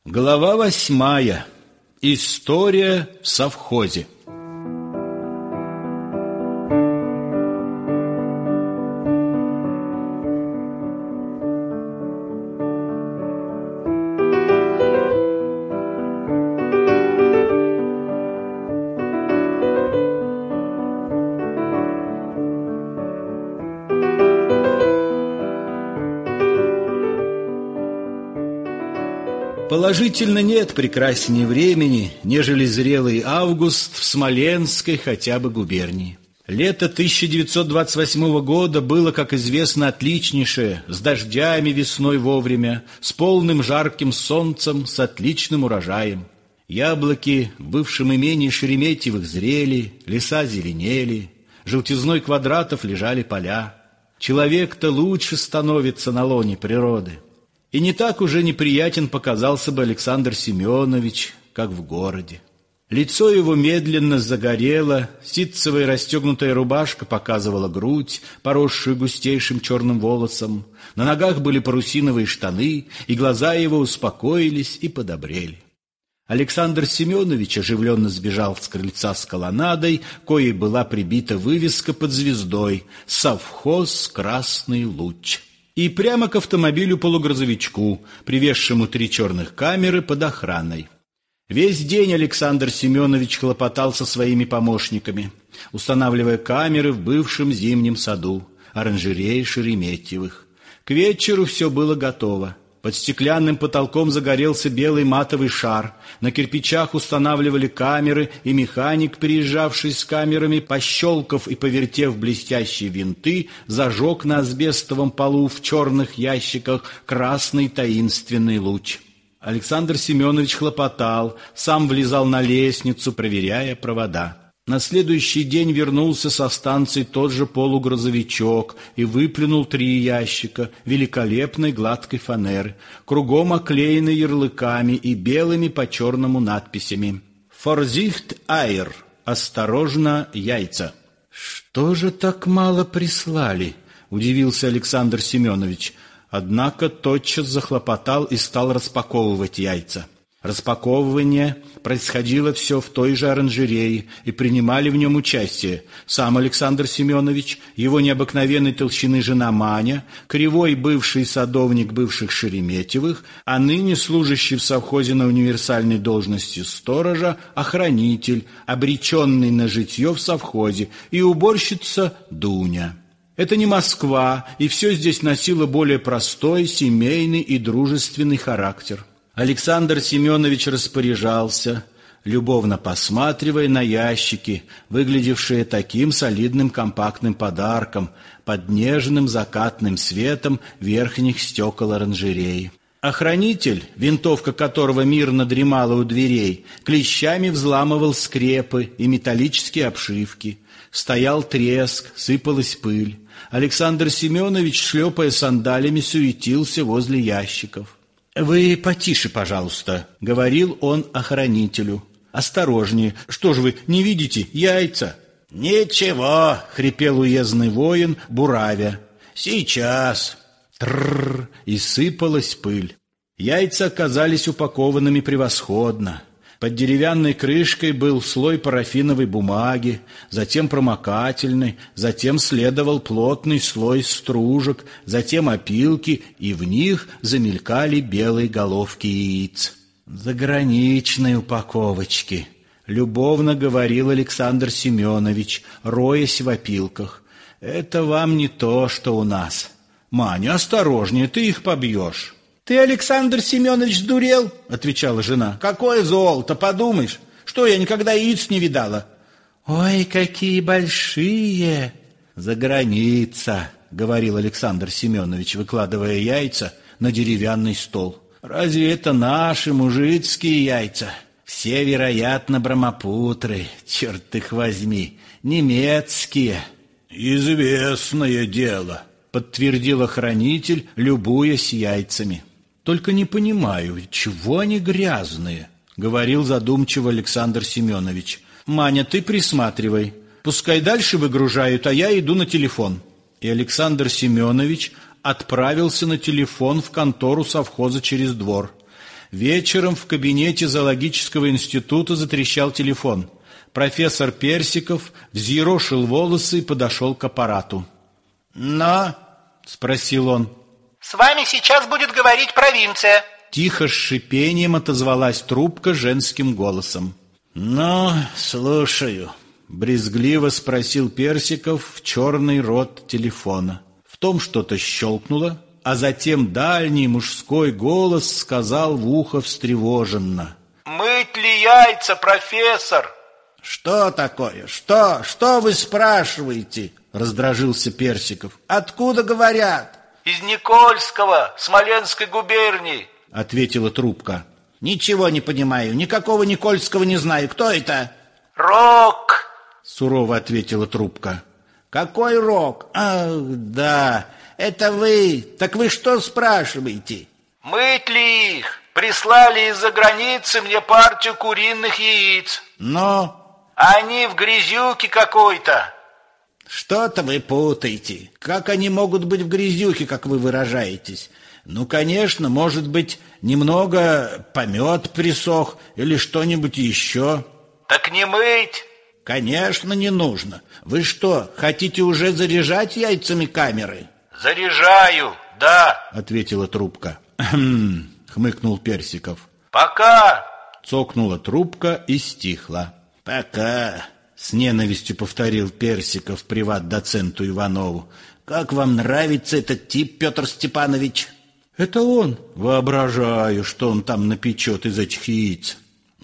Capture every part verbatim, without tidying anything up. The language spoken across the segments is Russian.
Глава восьмая. История в совхозе. Положительно нет прекраснее времени, нежели зрелый август в Смоленской хотя бы губернии. Лето тысяча девятьсот двадцать восьмого года было, как известно, отличнейшее, с дождями весной вовремя, с полным жарким солнцем, с отличным урожаем. Яблоки в бывшем имении Шереметьевых зрели, леса зеленели, желтизной квадратов лежали поля. Человек-то лучше становится на лоне природы. И не так уже неприятен показался бы Александр Семенович, как в городе. Лицо его медленно загорело, ситцевая расстегнутая рубашка показывала грудь, поросшую густейшим черным волосом, на ногах были парусиновые штаны, и глаза его успокоились и подобрели. Александр Семенович оживленно сбежал с крыльца с колоннадой, коей была прибита вывеска под звездой «Совхоз Красный Луч». И прямо к автомобилю-полугрузовичку, привезшему три черных камеры под охраной. Весь день Александр Семенович хлопотал со своими помощниками, устанавливая камеры в бывшем зимнем саду, оранжерее Шереметьевых. К вечеру все было готово. Под стеклянным потолком загорелся белый матовый шар, на кирпичах устанавливали камеры, и механик, приезжавший с камерами, пощелкав и повертев блестящие винты, зажег на асбестовом полу в черных ящиках красный таинственный луч. Александр Семенович хлопотал, сам влезал на лестницу, проверяя провода. На следующий день вернулся со станции тот же полугрузовичок и выплюнул три ящика великолепной гладкой фанеры, кругом оклеены ярлыками и белыми по черному надписями. «Vorsicht Eier» — «Осторожно, яйца». «Что же так мало прислали?» — удивился Александр Семенович. Однако тотчас захлопотал и стал распаковывать яйца. Распаковывание происходило все в той же оранжерее, и принимали в нем участие сам Александр Семенович, его необыкновенной толщины жена Маня, кривой бывший садовник бывших Шереметьевых, а ныне служащий в совхозе на универсальной должности сторожа, охранитель, обреченный на житье в совхозе, и уборщица Дуня. Это не Москва, и все здесь носило более простой, семейный и дружественный характер. Александр Семенович распоряжался, любовно посматривая на ящики, выглядевшие таким солидным компактным подарком под нежным закатным светом верхних стекол оранжереи. Охранитель, винтовка которого мирно дремала у дверей, клещами взламывал скрепы и металлические обшивки. Стоял треск, сыпалась пыль. Александр Семенович, шлепая сандалями, суетился возле ящиков. «Вы потише, пожалуйста», — говорил он охранителю. «Осторожнее. Что ж вы, не видите? Яйца». «Ничего», — хрипел уездный воин, буравя. «Сейчас». Трррр, и сыпалась пыль. Яйца оказались упакованными превосходно. Под деревянной крышкой был слой парафиновой бумаги, затем промокательный, затем следовал плотный слой стружек, затем опилки, и в них замелькали белые головки яиц. «Заграничные упаковочки», — любовно говорил Александр Семенович, роясь в опилках. «Это вам не то, что у нас. Маня, осторожнее, ты их побьешь». «Ты, Александр Семенович, сдурел?» — отвечала жена. «Какое золото, подумаешь! Что, я никогда яиц не видала?» «Ой, какие большие!» «За граница!» — говорил Александр Семенович, выкладывая яйца на деревянный стол. «Разве это наши мужицкие яйца? Все, вероятно, брамапутры, черт их возьми, немецкие». «Известное дело», — подтвердил охранитель, любуясь яйцами. «Только не понимаю, чего они грязные?» — говорил задумчиво Александр Семенович. «Маня, ты присматривай. Пускай дальше выгружают, а я иду на телефон». И Александр Семенович отправился на телефон в контору совхоза через двор. Вечером в кабинете зоологического института затрещал телефон. Профессор Персиков взъерошил волосы и подошел к аппарату. «Но?» — спросил он. «С вами сейчас будет говорить провинция». Тихо с шипением отозвалась трубка женским голосом. «Ну, слушаю», — брезгливо спросил Персиков в черный рот телефона. В том что-то щелкнуло, а затем дальний мужской голос сказал в ухо встревоженно: «Мыть ли яйца, профессор?» «Что такое? Что? Что вы спрашиваете?» — раздражился Персиков. «Откуда говорят?» «Из Никольского, Смоленской губернии», — ответила трубка. «Ничего не понимаю, никакого Никольского не знаю. Кто это?» «Рок», — сурово ответила трубка. «Какой Рок? Ах, да, это вы. Так вы что спрашиваете?» «Мыть ли их? Прислали из-за границы мне партию куриных яиц». «Но?» «Они в грязюке какой-то». «Что-то вы путаете. Как они могут быть в грязюке, как вы выражаетесь? Ну, конечно, может быть, немного помет присох или что-нибудь еще». «Так не мыть?» «Конечно, не нужно. Вы что, хотите уже заряжать яйцами камеры?» «Заряжаю, да», — ответила трубка. «Хм», — хмыкнул Персиков. «Пока», — цокнула трубка и стихла. «Пока», — с ненавистью повторил Персиков приват-доценту Иванову. «Как вам нравится этот тип, Петр Степанович?» «Это он. Воображаю, что он там напечет из этих яиц».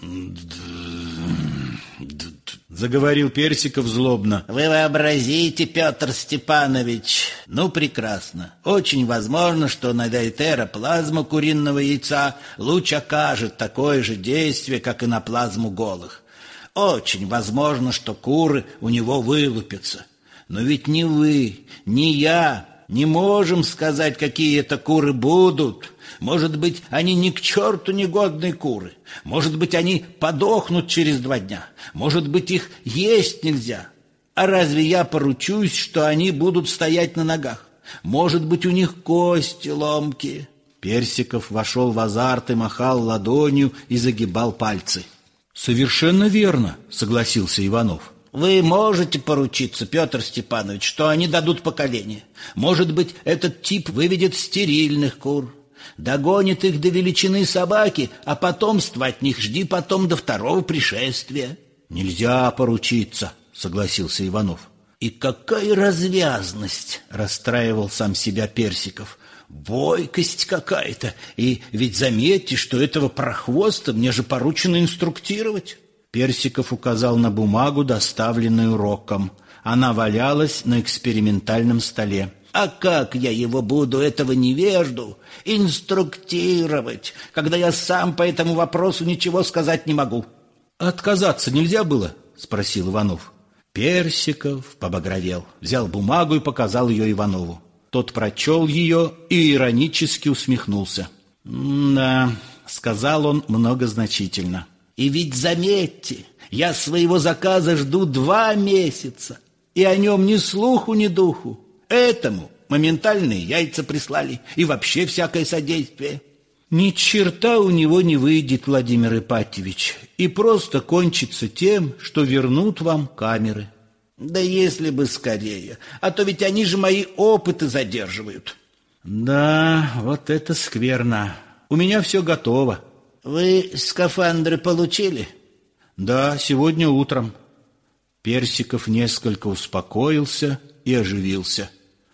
Заговорил Персиков злобно. «Вы вообразите, Петр Степанович. Ну, прекрасно. Очень возможно, что на дейтероплазму куриного яйца луч окажет такое же действие, как и на плазму голых. Очень возможно, что куры у него вылупятся. Но ведь ни вы, ни я не можем сказать, какие это куры будут. Может быть, они ни к черту негодные куры. Может быть, они подохнут через два дня. Может быть, их есть нельзя. А разве я поручусь, что они будут стоять на ногах? Может быть, у них кости ломкие». Персиков вошел в азарт и махал ладонью и загибал пальцы. «Совершенно верно», — согласился Иванов. «Вы можете поручиться, Петр Степанович, что они дадут поколение. Может быть, этот тип выведет стерильных кур, догонит их до величины собаки, а потомство от них жди потом до второго пришествия». «Нельзя поручиться», — согласился Иванов. «И какая развязность!» — расстраивал сам себя Персиков. «Бойкость какая-то! И ведь заметьте, что этого прохвоста мне же поручено инструктировать». Персиков указал на бумагу, доставленную Роком. Она валялась на экспериментальном столе. «А как я его буду, этого невежду, инструктировать, когда я сам по этому вопросу ничего сказать не могу?» «Отказаться нельзя было?» — спросил Иванов. Персиков побагровел, взял бумагу и показал ее Иванову. Тот прочел ее и иронически усмехнулся. «Да», — сказал он многозначительно. «И ведь заметьте, я своего заказа жду два месяца, и о нем ни слуху, ни духу. Этому моментальные яйца прислали и вообще всякое содействие». «Ни черта у него не выйдет, Владимир Ипатьевич, и просто кончится тем, что вернут вам камеры». «Да если бы скорее, а то ведь они же мои опыты задерживают». «Да, вот это скверно. У меня все готово». «Вы скафандры получили?» «Да, сегодня утром». Персиков несколько успокоился и оживился.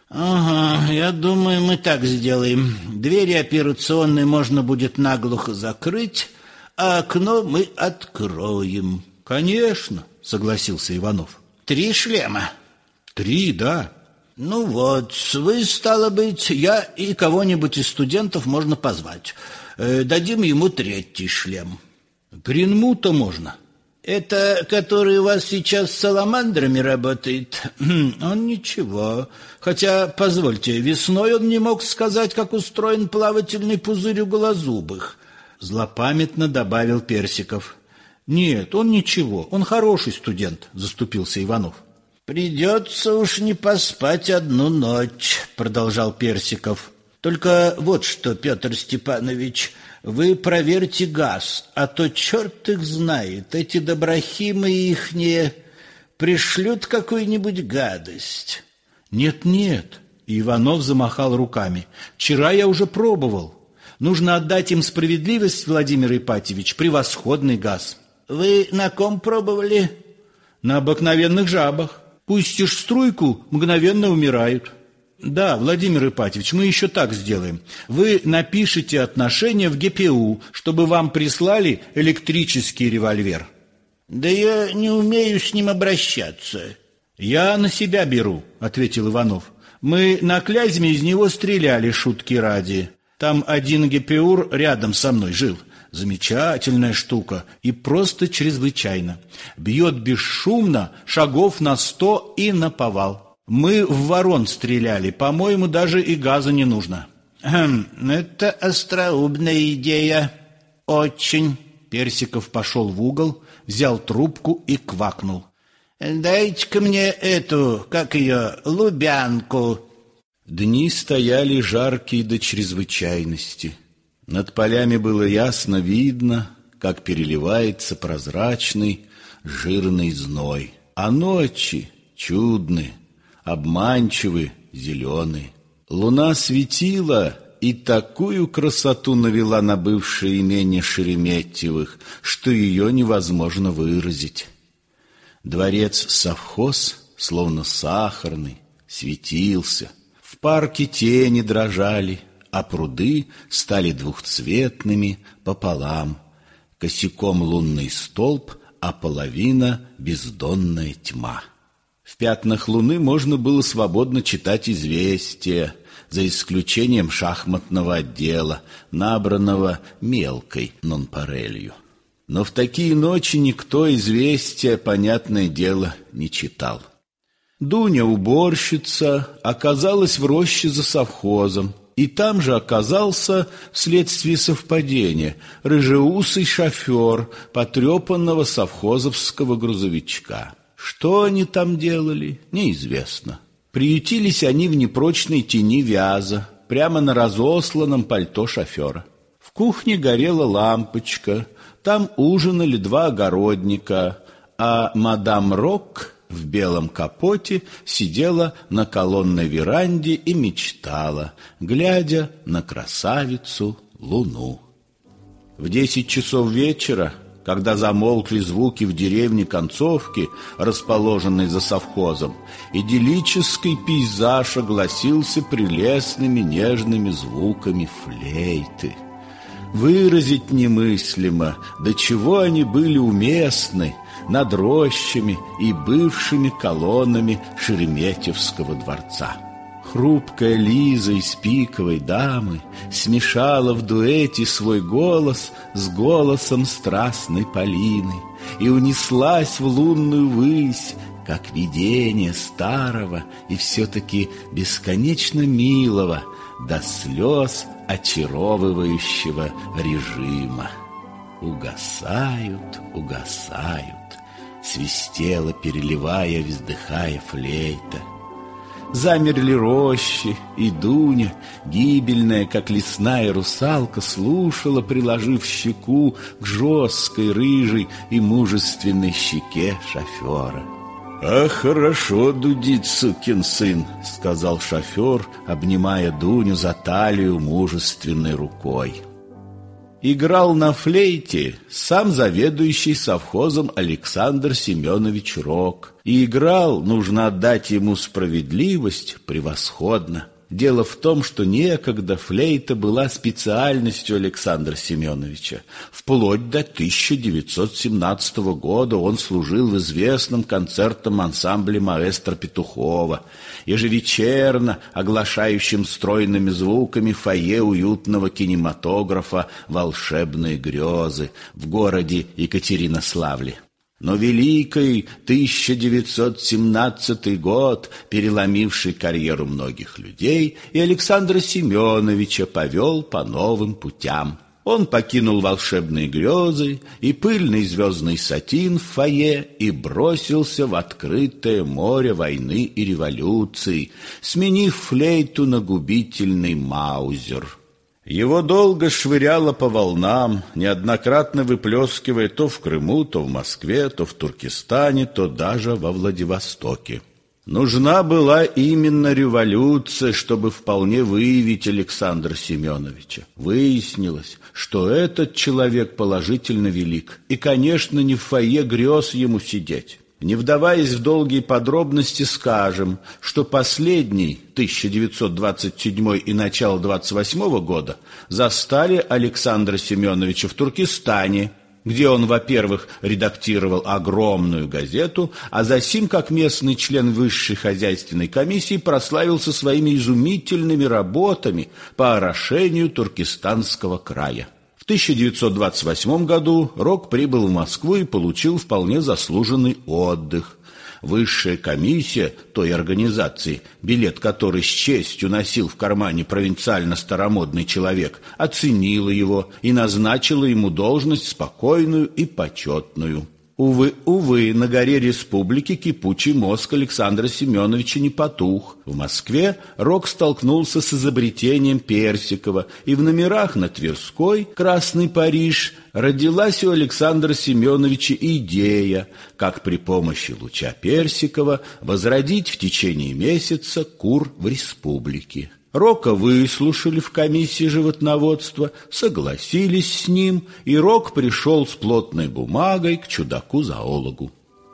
«Ага, я думаю, мы так сделаем. Двери операционной можно будет наглухо закрыть, а окно мы откроем». «Конечно», — согласился Иванов. «Три шлема?» «Три, да». «Ну вот, вы, стало быть, я и кого-нибудь из студентов можно позвать. Э, дадим ему третий шлем». «Гринмута можно». «Это который у вас сейчас с саламандрами работает?» «Он ничего. Хотя, позвольте, весной он не мог сказать, как устроен плавательный пузырь у голозубых», — злопамятно добавил Персиков. «Нет, он ничего, он хороший студент», — заступился Иванов. «Придется уж не поспать одну ночь», — продолжал Персиков. Только вот что, Петр Степанович, вы проверьте газ, а то черт их знает, эти доброхимы ихние пришлют какую-нибудь гадость. Нет-нет, Иванов замахал руками. Вчера я уже пробовал. Нужно отдать им справедливость, Владимир Ипатьевич, превосходный газ. Вы на ком пробовали? На обыкновенных жабах. Пустишь струйку, мгновенно умирают. Да, Владимир Ипатьевич, мы еще так сделаем. Вы напишите отношение в ГПУ, чтобы вам прислали электрический револьвер. Да я не умею с ним обращаться. Я на себя беру, ответил Иванов. Мы на Клязьме из него стреляли, шутки ради. Там один ГПУр рядом со мной жил. Замечательная штука и просто чрезвычайно. Бьет бесшумно, шагов на сто и наповал. Мы в ворон стреляли, по-моему, даже и газа не нужно. Хм, это остроумная идея. Очень. Персиков пошел в угол, взял трубку и квакнул. Дайте-ка мне эту, как ее, Лубянку. Дни стояли жаркие до чрезвычайности. Над полями было ясно видно, как переливается прозрачный жирный зной. А ночи чудны, обманчивы, зеленые. Луна светила и такую красоту навела на бывшее имение Шереметьевых, что ее невозможно выразить. Дворец-совхоз, словно сахарный, светился. В парке тени дрожали, а пруды стали двухцветными пополам. Косяком лунный столб, а половина — бездонная тьма. В пятнах луны можно было свободно читать известия, за исключением шахматного отдела, набранного мелкой нонпарелью. Но в такие ночи никто известия, понятное дело, не читал. Дуня, уборщица, оказалась в роще за совхозом, и там же оказался, вследствие совпадения, рыжеусый шофер потрепанного совхозовского грузовичка. Что они там делали, неизвестно. Приютились они в непрочной тени вяза, прямо на разосланном пальто шофера. В кухне горела лампочка, там ужинали два огородника, а мадам Рок в белом капоте сидела на колонной веранде и мечтала, глядя на красавицу Луну. В десять часов вечера, когда замолкли звуки в деревне концовки, расположенной за совхозом, идиллический пейзаж огласился прелестными нежными звуками флейты. Выразить немыслимо, до чего они были уместны над рощами и бывшими колоннами Шереметьевского дворца. Хрупкая Лиза из «Пиковой дамы» смешала в дуэте свой голос с голосом страстной Полины и унеслась в лунную высь, как видение старого и все-таки бесконечно милого, до слез очаровывающего режима. Угасают, угасают, свистела, переливая, вздыхая флейта. Замерли рощи, и Дуня, гибельная, как лесная русалка, слушала, приложив щеку к жесткой, рыжей и мужественной щеке шофера. «А хорошо дудит, сукин сын», — сказал шофер, обнимая Дуню за талию мужественной рукой. Играл на флейте сам заведующий совхозом Александр Семенович Рок. И играл, нужно отдать ему справедливость, превосходно. Дело в том, что некогда флейта была специальностью Александра Семеновича. Вплоть до тысяча девятьсот семнадцатого года он служил в известном концертном ансамбле маэстро Петухова, ежевечерно оглашающим стройными звуками фойе уютного кинематографа «Волшебные грезы» в городе Екатеринославле. Но великий тысяча девятьсот семнадцатый год, переломивший карьеру многих людей, и Александра Семеновича повел по новым путям. Он покинул волшебные грезы и пыльный звездный сатин в фойе и бросился в открытое море войны и революции, сменив флейту на губительный маузер. Его долго швыряло по волнам, неоднократно выплескивая то в Крыму, то в Москве, то в Туркестане, то даже во Владивостоке. Нужна была именно революция, чтобы вполне выявить Александра Семеновича. Выяснилось, что этот человек положительно велик, и, конечно, не в фойе грез ему сидеть. Не вдаваясь в долгие подробности, скажем, что последний, тысяча девятьсот двадцать седьмой и начало двадцать восьмого года, застали Александра Семеновича в Туркестане, где он, во-первых, редактировал огромную газету, а засим, как местный член высшей хозяйственной комиссии, прославился своими изумительными работами по орошению Туркестанского края. В тысяча девятьсот двадцать восьмом году Рок прибыл в Москву и получил вполне заслуженный отдых. Высшая комиссия той организации, билет которой с честью носил в кармане провинциально-старомодный человек, оценила его и назначила ему должность спокойную и почетную. Увы, увы, на горе Республики кипучий мозг Александра Семеновича не потух. В Москве Рок столкнулся с изобретением Персикова, и в номерах на Тверской «Красный Париж» родилась у Александра Семеновича идея, как при помощи луча Персикова возродить в течение месяца кур в республике. Рока выслушали в комиссии животноводства, согласились с ним, и Рок пришел с плотной бумагой к чудаку-зоологу.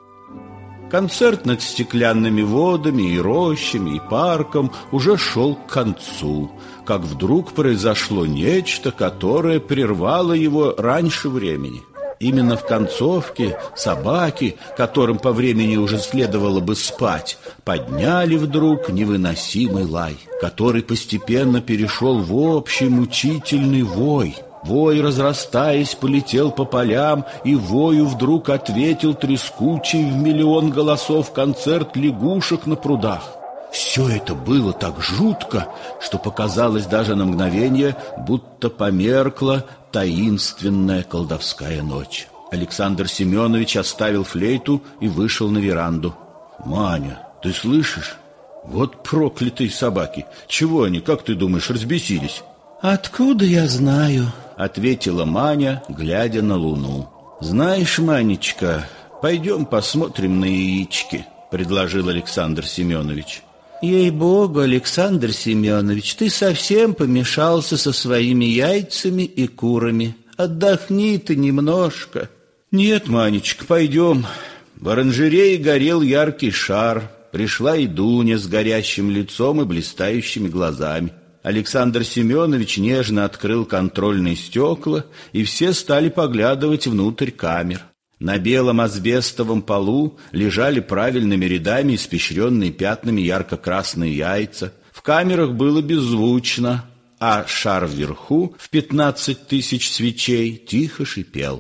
Концерт над стеклянными водами и рощами, и парком уже шел к концу, как вдруг произошло нечто, которое прервало его раньше времени. Именно в концовке собаки, которым по времени уже следовало бы спать, подняли вдруг невыносимый лай, который постепенно перешел в общий мучительный вой. Вой, разрастаясь, полетел по полям, и вою вдруг ответил трескучий в миллион голосов концерт лягушек на прудах. Все это было так жутко, что показалось даже на мгновение, будто померкла таинственная колдовская ночь. Александр Семенович оставил флейту и вышел на веранду. «Маня, ты слышишь? Вот проклятые собаки! Чего они, как ты думаешь, разбесились?» «Откуда я знаю?» — ответила Маня, глядя на луну. «Знаешь, Манечка, пойдем посмотрим на яички», — предложил Александр Семенович. «Ей-богу, Александр Семенович, ты совсем помешался со своими яйцами и курами. Отдохни ты немножко». «Нет, Манечка, пойдем». В оранжерее горел яркий шар. Пришла и Дуня с горящим лицом и блистающими глазами. Александр Семенович нежно открыл контрольные стекла, и все стали поглядывать внутрь камер. На белом асбестовом полу лежали правильными рядами испещренные пятнами ярко-красные яйца. В камерах было беззвучно, а шар вверху в пятнадцать тысяч свечей тихо шипел.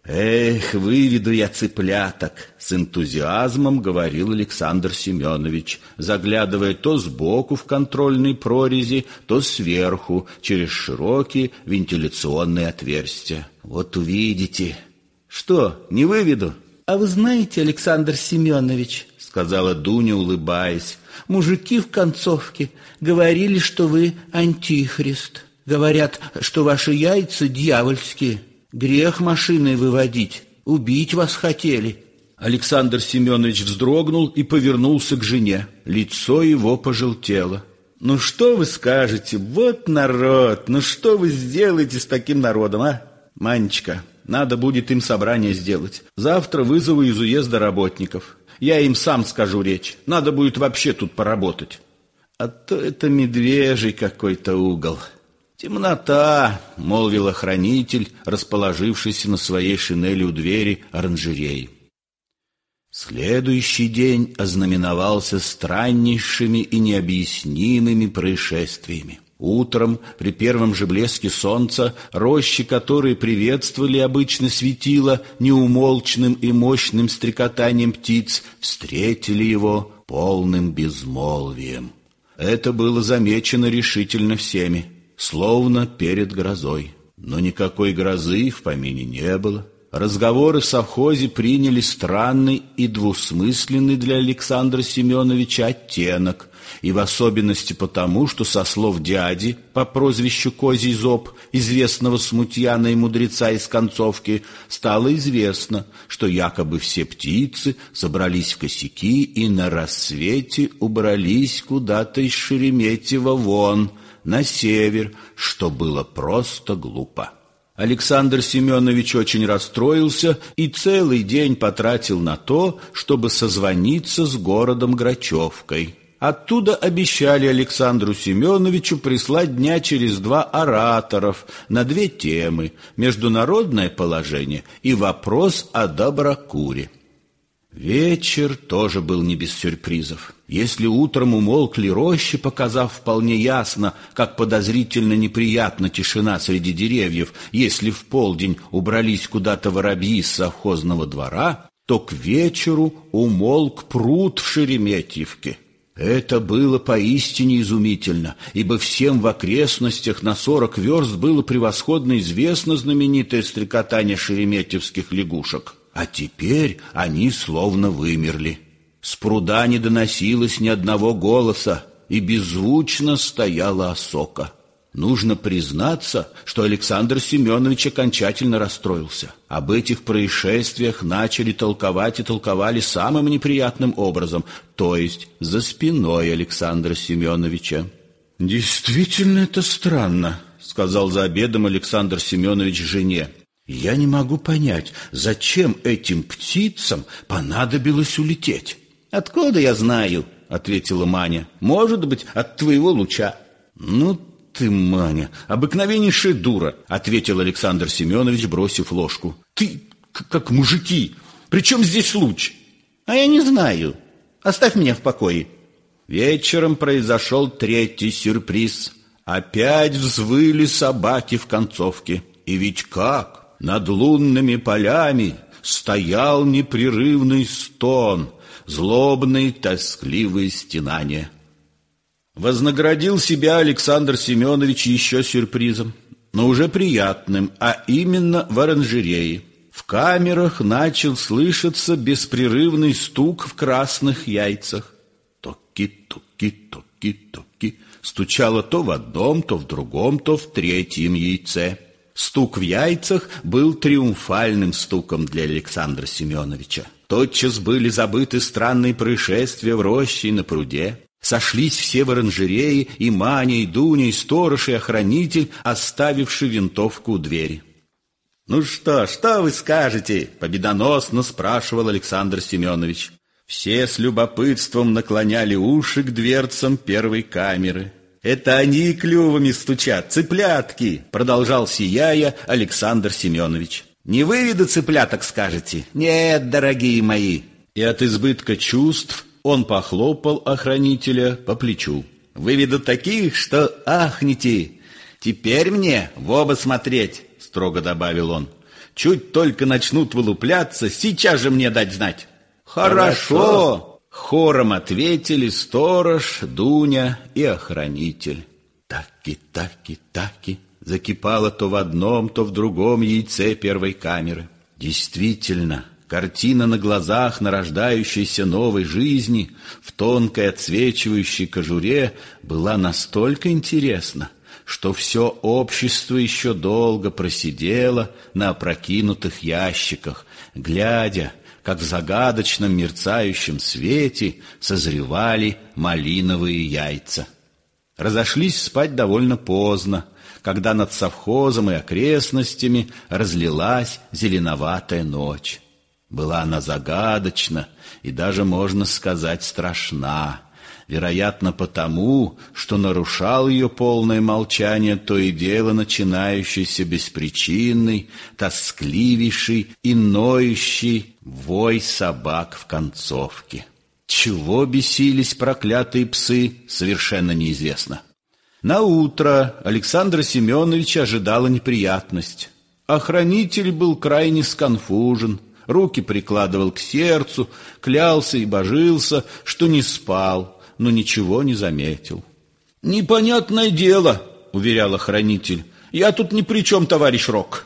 «Эх, выведу я цыпляток!» — с энтузиазмом говорил Александр Семенович, заглядывая то сбоку в контрольные прорези, то сверху через широкие вентиляционные отверстия. «Вот увидите!» «Что, не выведу?» «А вы знаете, Александр Семенович, — сказала Дуня, улыбаясь, — мужики в концовке говорили, что вы антихрист. Говорят, что ваши яйца дьявольские. Грех машиной выводить, убить вас хотели». Александр Семенович вздрогнул и повернулся к жене. Лицо его пожелтело. «Ну что вы скажете? Вот народ! Ну что вы сделаете с таким народом, а? Манечка, надо будет им собрание сделать. Завтра вызову из уезда работников. Я им сам скажу речь. Надо будет вообще тут поработать. А то это медвежий какой-то угол». «Темнота», — молвил охранитель, расположившийся на своей шинели у двери оранжереи. Следующий день ознаменовался страннейшими и необъяснимыми происшествиями. Утром, при первом же блеске солнца, рощи, которые приветствовали обычно светило неумолчным и мощным стрекотанием птиц, встретили его полным безмолвием. Это было замечено решительно всеми, словно перед грозой. Но никакой грозы в помине не было. Разговоры в совхозе приняли странный и двусмысленный для Александра Семеновича оттенок, и в особенности потому, что со слов дяди по прозвищу Козий Зоб, известного смутьяна и мудреца из Концовки, стало известно, что якобы все птицы собрались в косяки и на рассвете убрались куда-то из Шереметьева вон, на север, что было просто глупо. Александр Семенович очень расстроился и целый день потратил на то, чтобы созвониться с городом Грачевкой. Оттуда обещали Александру Семеновичу прислать дня через два ораторов на две темы: международное положение и вопрос о доброкуре. Вечер тоже был не без сюрпризов. Если утром умолкли рощи, показав вполне ясно, как подозрительно неприятна тишина среди деревьев, если в полдень убрались куда-то воробьи с совхозного двора, то к вечеру умолк пруд в Шереметьевке. Это было поистине изумительно, ибо всем в окрестностях на сорок верст было превосходно известно знаменитое стрекотание шереметьевских лягушек. А теперь они словно вымерли. С пруда не доносилось ни одного голоса, и беззвучно стояла осока. Нужно признаться, что Александр Семенович окончательно расстроился. Об этих происшествиях начали толковать и толковали самым неприятным образом, то есть за спиной Александра Семеновича. «Действительно, это странно», — сказал за обедом Александр Семенович жене. «Я не могу понять, зачем этим птицам понадобилось улететь?» «Откуда я знаю?» — ответила Маня. «Может быть, от твоего луча». «Ну ты, Маня, обыкновеннейшая дура», — ответил Александр Семенович, бросив ложку. «Ты как мужики. Причем здесь луч?» «А я не знаю. Оставь меня в покое». Вечером произошел третий сюрприз. Опять взвыли собаки в Концовке. И ведь как? Над лунными полями стоял непрерывный стон, злобные тоскливые стенания. Вознаградил себя Александр Семенович еще сюрпризом, но уже приятным, а именно в оранжерее. В камерах начал слышаться беспрерывный стук в красных яйцах. Токи-токи-токи-токи. Стучало то в одном, то в другом, то в третьем яйце. Стук в яйцах был триумфальным стуком для Александра Семеновича. Тотчас были забыты странные происшествия в роще и на пруде. Сошлись все в оранжерее, и Маня, и Дуня, и сторож, и охранитель, оставивший винтовку у двери. «Ну что, что вы скажете?» — победоносно спрашивал Александр Семенович. Все с любопытством наклоняли уши к дверцам первой камеры. «Это они клювами стучат, цыплятки!» — продолжал, сияя, Александр Семенович. «Не выведу цыпляток, скажете?» «Нет, дорогие мои!» И от избытка чувств он похлопал охранителя по плечу. «Выведу таких, что ахните! Теперь мне в оба смотреть!» — строго добавил он. «Чуть только начнут вылупляться, сейчас же мне дать знать!» «Хорошо!» Хором ответили сторож, Дуня и охранитель. Таки-таки-таки закипало то в одном, то в другом яйце первой камеры. Действительно, картина на глазах нарождающейся новой жизни в тонкой отсвечивающей кожуре была настолько интересна, что все общество еще долго просидело на опрокинутых ящиках, глядя, как в загадочном мерцающем свете созревали малиновые яйца. Разошлись спать довольно поздно, когда над совхозом и окрестностями разлилась зеленоватая ночь. Была она загадочна и даже, можно сказать, страшна. Вероятно, потому, что нарушал ее полное молчание то и дело начинающийся беспричинный, тоскливейший и ноющий вой собак в Концовке. Чего бесились проклятые псы, совершенно неизвестно. Наутро Александра Семеновича ожидала неприятность. Охранитель был крайне сконфужен, руки прикладывал к сердцу, клялся и божился, что не спал, но ничего не заметил. «Непонятное дело», — уверял охранитель. Я тут ни при чем, товарищ Рок.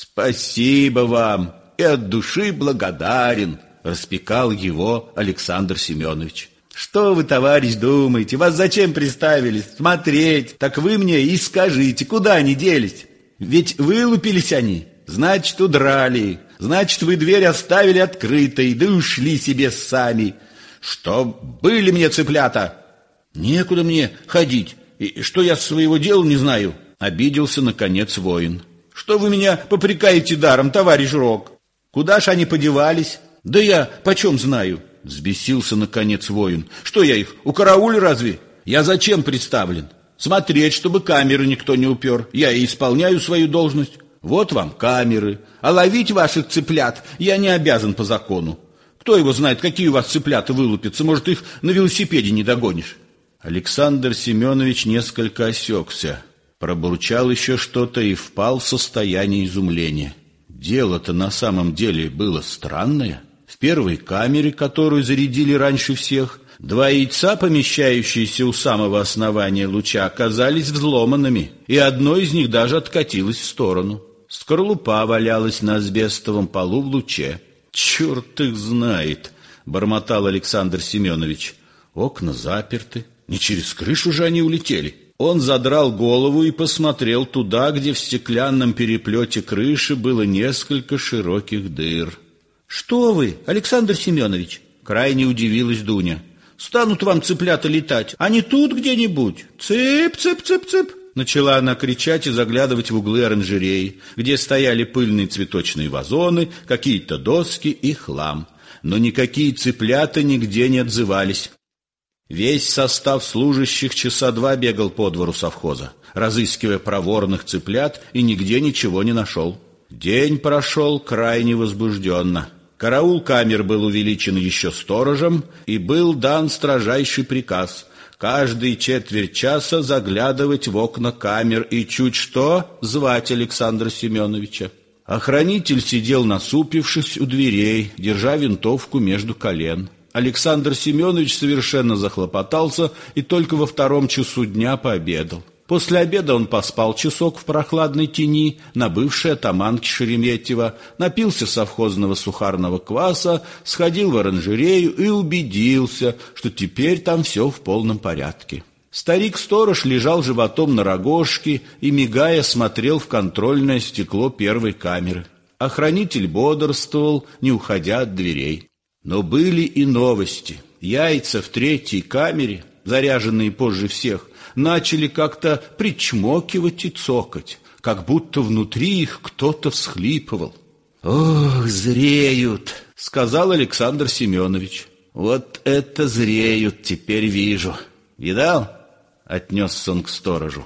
Спасибо вам, и от души благодарен, распекал его Александр Семенович. Что вы, товарищ, думаете? Вас зачем приставили? Смотреть. Так вы мне и скажите, куда они делись? Ведь вылупились они, значит, удрали. Значит, вы дверь оставили открытой, да ушли себе сами. Что были мне цыплята? Некуда мне ходить. И что я своего дела не знаю? Обиделся, наконец, воин. Что вы меня попрекаете даром, товарищ Рок? Куда ж они подевались? Да я почем знаю? Взбесился, наконец, воин. Что я их, укараулю разве? Я зачем представлен? Смотреть, чтобы камеры никто не упер. Я и исполняю свою должность. Вот вам камеры. А ловить ваших цыплят я не обязан по закону. Кто его знает, какие у вас цыплята вылупятся? Может, их на велосипеде не догонишь? Александр Семенович несколько осекся, пробурчал еще что-то и впал в состояние изумления. Дело-то на самом деле было странное. В первой камере, которую зарядили раньше всех, два яйца, помещающиеся у самого основания луча, оказались взломанными, и одно из них даже откатилось в сторону. Скорлупа валялась на асбестовом полу в луче. «Черт их знает!» — бормотал Александр Семенович. «Окна заперты. Не через крышу же они улетели». Он задрал голову и посмотрел туда, где в стеклянном переплете крыши было несколько широких дыр. «Что вы, Александр Семенович?» — крайне удивилась Дуня. «Станут вам цыплята летать, а не тут где-нибудь. Цып, цып, цып, цып!» Начала она кричать и заглядывать в углы оранжереи, где стояли пыльные цветочные вазоны, какие-то доски и хлам. Но никакие цыплята нигде не отзывались. Весь состав служащих часа два бегал по двору совхоза, разыскивая проворных цыплят, и нигде ничего не нашел. День прошел крайне возбужденно. Караул камер был увеличен еще сторожем, и был дан строжайший приказ каждые четверть часа заглядывать в окна камер и чуть что звать Александра Семеновича. Охранитель сидел насупившись у дверей, держа винтовку между колен. Александр Семенович совершенно захлопотался и только во втором часу дня пообедал. После обеда он поспал часок в прохладной тени на бывшей атаманке Шереметьево, напился совхозного сухарного кваса, сходил в оранжерею и убедился, что теперь там все в полном порядке. Старик-сторож лежал животом на рогожке и, мигая, смотрел в контрольное стекло первой камеры. Охранитель бодрствовал, не уходя от дверей. Но были и новости. Яйца в третьей камере, заряженные позже всех, начали как-то причмокивать и цокать, как будто внутри их кто-то всхлипывал. «Ох, зреют!» — сказал Александр Семенович. «Вот это зреют, теперь вижу. Видал?» — отнесся он к сторожу.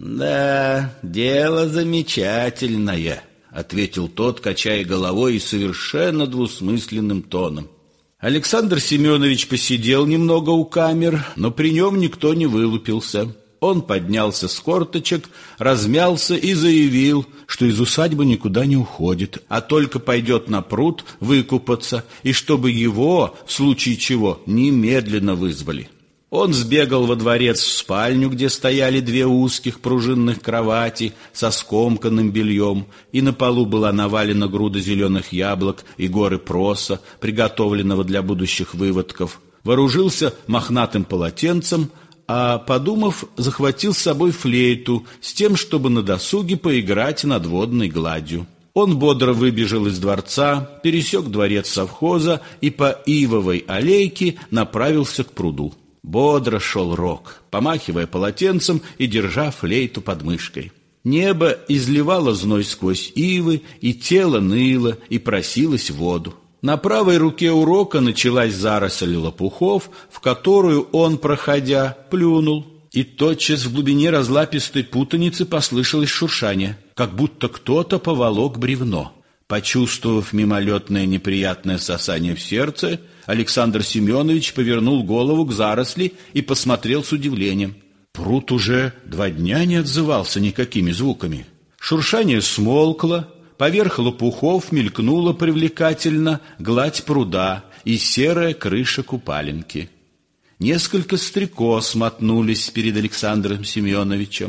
«Да, дело замечательное», — ответил тот, качая головой и совершенно двусмысленным тоном. Александр Семенович посидел немного у камер, но при нем никто не вылупился. Он поднялся с корточек, размялся и заявил, что из усадьбы никуда не уходит, а только пойдет на пруд выкупаться, и чтобы его, в случае чего, немедленно вызвали. Он сбегал во дворец в спальню, где стояли две узких пружинных кровати со скомканным бельем, и на полу была навалена груда зеленых яблок и горы проса, приготовленного для будущих выводков. Вооружился мохнатым полотенцем, а, подумав, захватил с собой флейту с тем, чтобы на досуге поиграть над водной гладью. Он бодро выбежал из дворца, пересек дворец совхоза и по ивовой аллейке направился к пруду. Бодро шел Рок, помахивая полотенцем и держа флейту под мышкой. Небо изливало зной сквозь ивы, и тело ныло и просилось в воду. На правой руке у Рока началась заросль лопухов, в которую он, проходя, плюнул. И тотчас в глубине разлапистой путаницы послышалось шуршание, как будто кто-то поволок бревно. Почувствовав мимолетное неприятное сосание в сердце, Александр Семенович повернул голову к заросли и посмотрел с удивлением. Пруд уже два дня не отзывался никакими звуками. Шуршание смолкло, поверх лопухов мелькнула привлекательно гладь пруда и серая крыша купаленки. Несколько стрекоз мотнулись перед Александром Семеновичем.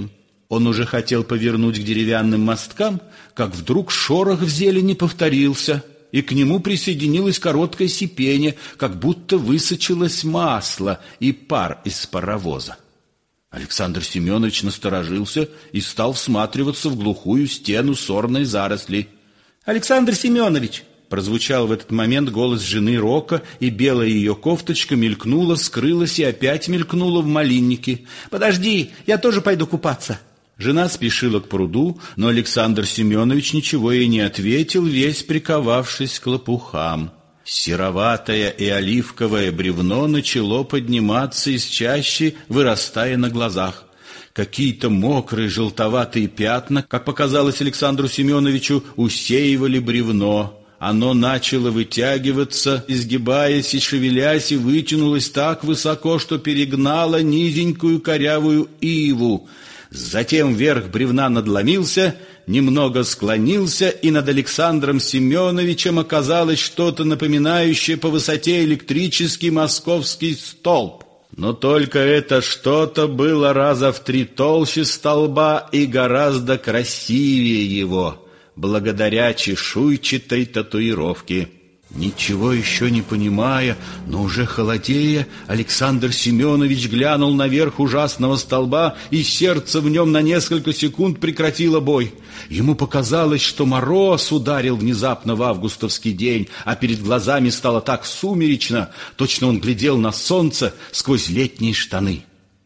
Он уже хотел повернуть к деревянным мосткам, как вдруг шорох в зелени повторился, и к нему присоединилось короткое сипение, как будто высочилось масло и пар из паровоза. Александр Семенович насторожился и стал всматриваться в глухую стену сорной заросли. «Александр Семенович!» — прозвучал в этот момент голос жены Рока, и белая ее кофточка мелькнула, скрылась и опять мелькнула в малиннике. «Подожди, я тоже пойду купаться!» Жена спешила к пруду, но Александр Семенович ничего ей не ответил, весь приковавшись к лопухам. Сероватое и оливковое бревно начало подниматься из чащи, вырастая на глазах. Какие-то мокрые желтоватые пятна, как показалось Александру Семеновичу, усеивали бревно. Оно начало вытягиваться, изгибаясь и шевелясь, и вытянулось так высоко, что перегнало низенькую корявую иву. Затем верх бревна надломился, немного склонился, и над Александром Семеновичем оказалось что-то напоминающее по высоте электрический московский столб. Но только это что-то было раза в три толще столба и гораздо красивее его, благодаря чешуйчатой татуировке. Ничего еще не понимая, но уже холодея, Александр Семенович глянул наверх ужасного столба, и сердце в нем на несколько секунд прекратило бой. Ему показалось, что мороз ударил внезапно в августовский день, а перед глазами стало так сумеречно, точно он глядел на солнце сквозь летние штаны.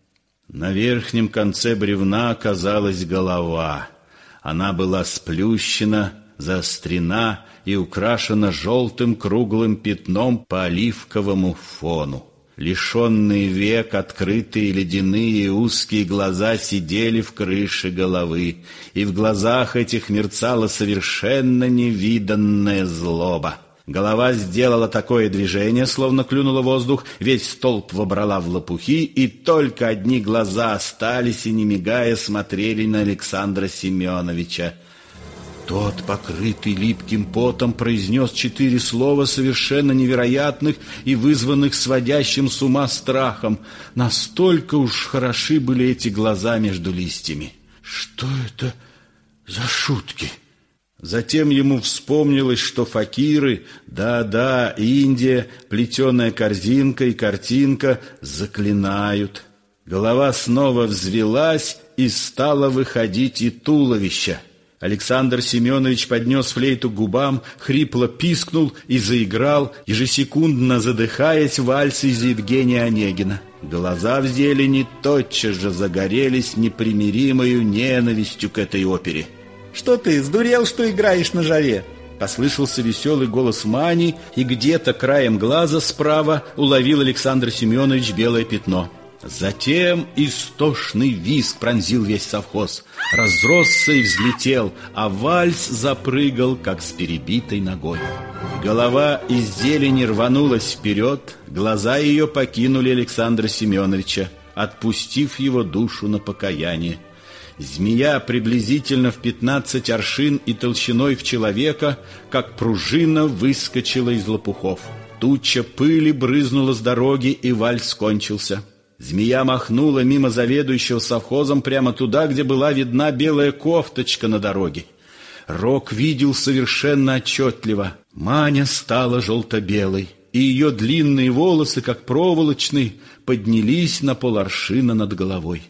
На верхнем конце бревна оказалась голова. Она была сплющена, заострена и украшена желтым круглым пятном по оливковому фону. Лишенные век, открытые ледяные и узкие глаза сидели в крыше головы, и в глазах этих мерцала совершенно невиданная злоба. Голова сделала такое движение, словно клюнула воздух, весь столб вобрала в лопухи, и только одни глаза остались и, не мигая, смотрели на Александра Семеновича. Тот, покрытый липким потом, произнес четыре слова, совершенно невероятных и вызванных сводящим с ума страхом. Настолько уж хороши были эти глаза между листьями. Что это за шутки? Затем ему вспомнилось, что факиры, да-да, Индия, плетеная корзинка и картинка заклинают. Голова снова взвелась, и стало выходить и туловище. Александр Семенович поднес флейту к губам, хрипло пискнул и заиграл, ежесекундно задыхаясь, вальс из Евгения Онегина. Глаза в зелени тотчас же загорелись непримиримою ненавистью к этой опере. «Что ты, сдурел, что играешь на жаре?» Послышался веселый голос Мани, и где-то краем глаза справа уловил Александр Семенович белое пятно. Затем истошный визг пронзил весь совхоз, разросся и взлетел, а вальс запрыгал, как с перебитой ногой. Голова из зелени рванулась вперед, глаза ее покинули Александра Семеновича, отпустив его душу на покаяние. Змея приблизительно в пятнадцать аршин и толщиной в человека, как пружина, выскочила из лопухов. Туча пыли брызнула с дороги, и вальс кончился. Змея махнула мимо заведующего совхозом прямо туда, где была видна белая кофточка на дороге. Рок видел совершенно отчетливо. Маня стала желто-белой, и ее длинные волосы, как проволочные, поднялись на поларшина над головой.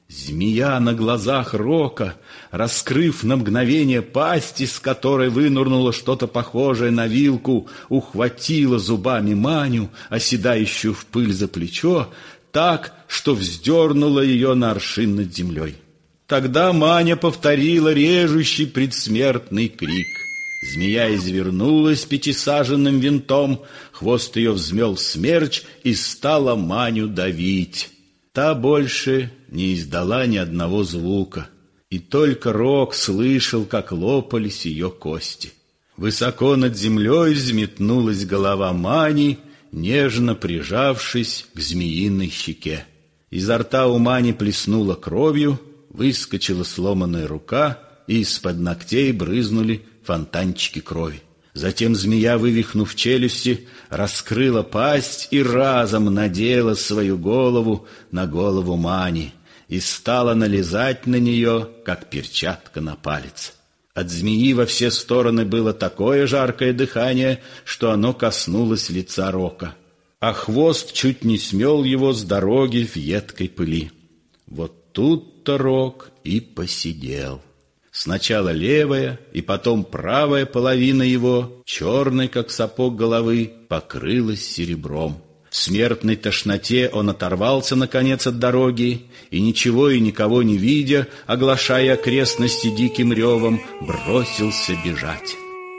Змея на глазах Рока, раскрыв на мгновение пасть, из которой вынырнуло что-то похожее на вилку, ухватила зубами Маню, оседающую в пыль за плечо, так, что вздернула ее на аршин над землей. Тогда Маня повторила режущий предсмертный крик. Змея извернулась пятисаженным винтом, хвост ее взмел смерч и стала Маню давить. Та больше не издала ни одного звука, и только Рок слышал, как лопались ее кости. Высоко над землей взметнулась голова Мани, нежно прижавшись к змеиной щеке. Изо рта у Мани плеснула кровью, выскочила сломанная рука, и из-под ногтей брызнули фонтанчики крови. Затем змея, вывихнув челюсти, раскрыла пасть и разом надела свою голову на голову Мани. и стала налезать на нее, как перчатка на палец. От змеи во все стороны было такое жаркое дыхание, что оно коснулось лица Рока, а хвост чуть не смел его с дороги в едкой пыли. Вот тут-то Рок и посидел. Сначала левая и потом правая половина его, черной, как сапог головы, покрылась серебром. В смертной тошноте он оторвался, наконец, от дороги и, ничего и никого не видя, оглашая окрестности диким ревом, бросился бежать.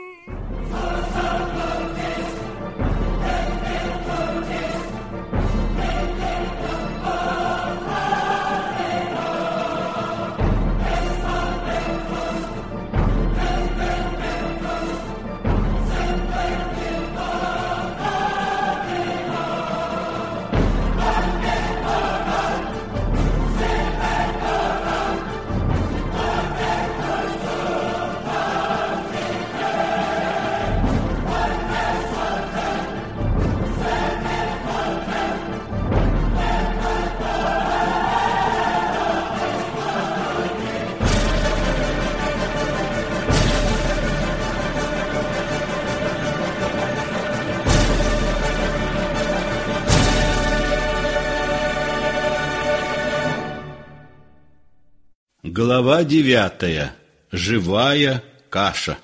Глава девятая. Живая каша.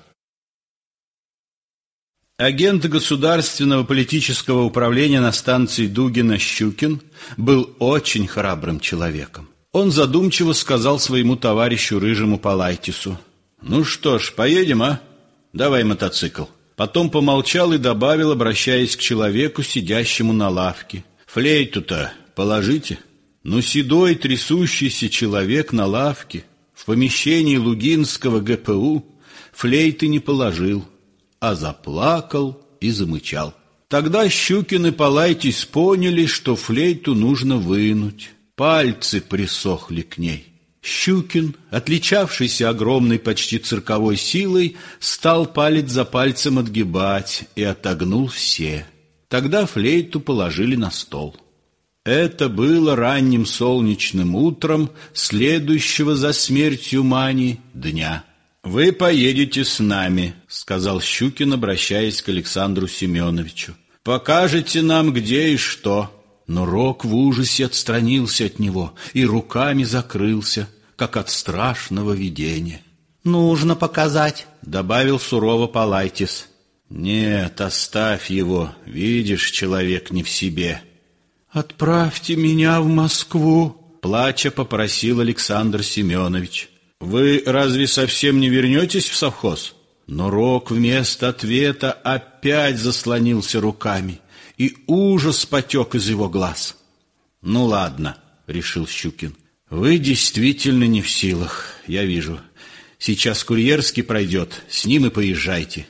Агент государственного политического управления на станции Дугина Щукин был очень храбрым человеком. Он задумчиво сказал своему товарищу Рыжему Палайтису: «Ну что ж, поедем, а? Давай мотоцикл». Потом помолчал и добавил, обращаясь к человеку, сидящему на лавке: «Флейту-то положите». Но седой трясущийся человек на лавке в помещении Лугинского гэ пэ у флейты не положил, а заплакал и замычал. Тогда Щукин и Палайтис поняли, что флейту нужно вынуть. Пальцы присохли к ней. Щукин, отличавшийся огромной почти цирковой силой, стал палец за пальцем отгибать и отогнул все. Тогда флейту положили на стол. Это было ранним солнечным утром следующего за смертью Мани дня. «Вы поедете с нами», — сказал Щукин, обращаясь к Александру Семеновичу. «Покажете нам, где и что». Но Рок в ужасе отстранился от него и руками закрылся, как от страшного видения. «Нужно показать», — добавил сурово Палайтис. «Нет, оставь его, видишь, человек не в себе». «Отправьте меня в Москву», — плача попросил Александр Семенович. «Вы разве совсем не вернетесь в совхоз?» Но Рок вместо ответа опять заслонился руками, и ужас потек из его глаз. «Ну ладно», — решил Щукин, — «вы действительно не в силах, я вижу. Сейчас курьерский пройдет, с ним и поезжайте».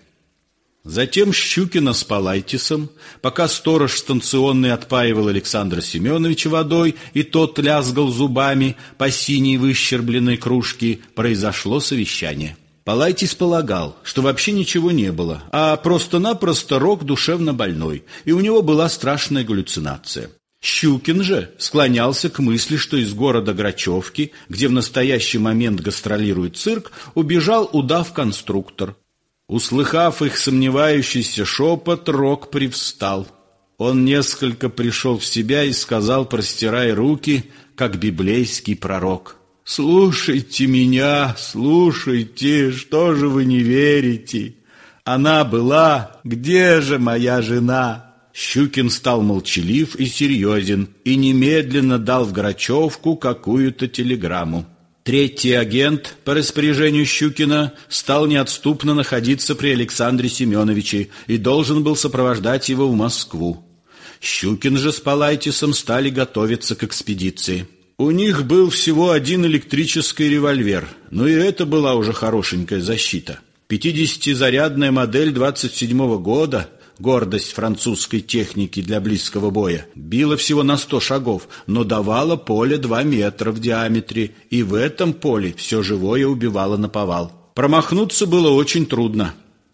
Затем Щукина с Палайтисом, пока сторож станционный отпаивал Александра Семеновича водой, и тот лязгал зубами по синей выщербленной кружке, произошло совещание. Палайтис полагал, что вообще ничего не было, а просто-напросто Рок душевно больной, и у него была страшная галлюцинация. Щукин же склонялся к мысли, что из города Грачевки, где в настоящий момент гастролирует цирк, убежал удав-конструктор. Услыхав их сомневающийся шепот, Рок привстал. Он несколько пришел в себя и сказал, простирая руки, как библейский пророк: «Слушайте меня, слушайте, что же вы не верите? Она была, где же моя жена?» Щукин стал молчалив и серьезен и немедленно дал в Грачевку какую-то телеграмму. Третий агент по распоряжению Щукина стал неотступно находиться при Александре Семеновиче и должен был сопровождать его в Москву. Щукин же с Палайтисом стали готовиться к экспедиции. У них был всего один электрический револьвер, но и это была уже хорошенькая защита. Пятидесятизарядная модель двадцать седьмого года, гордость французской техники для близкого боя, била всего на сто шагов, но давала поле два метра в диаметре, и в этом поле все живое убивало наповал. Промахнуться было очень трудно.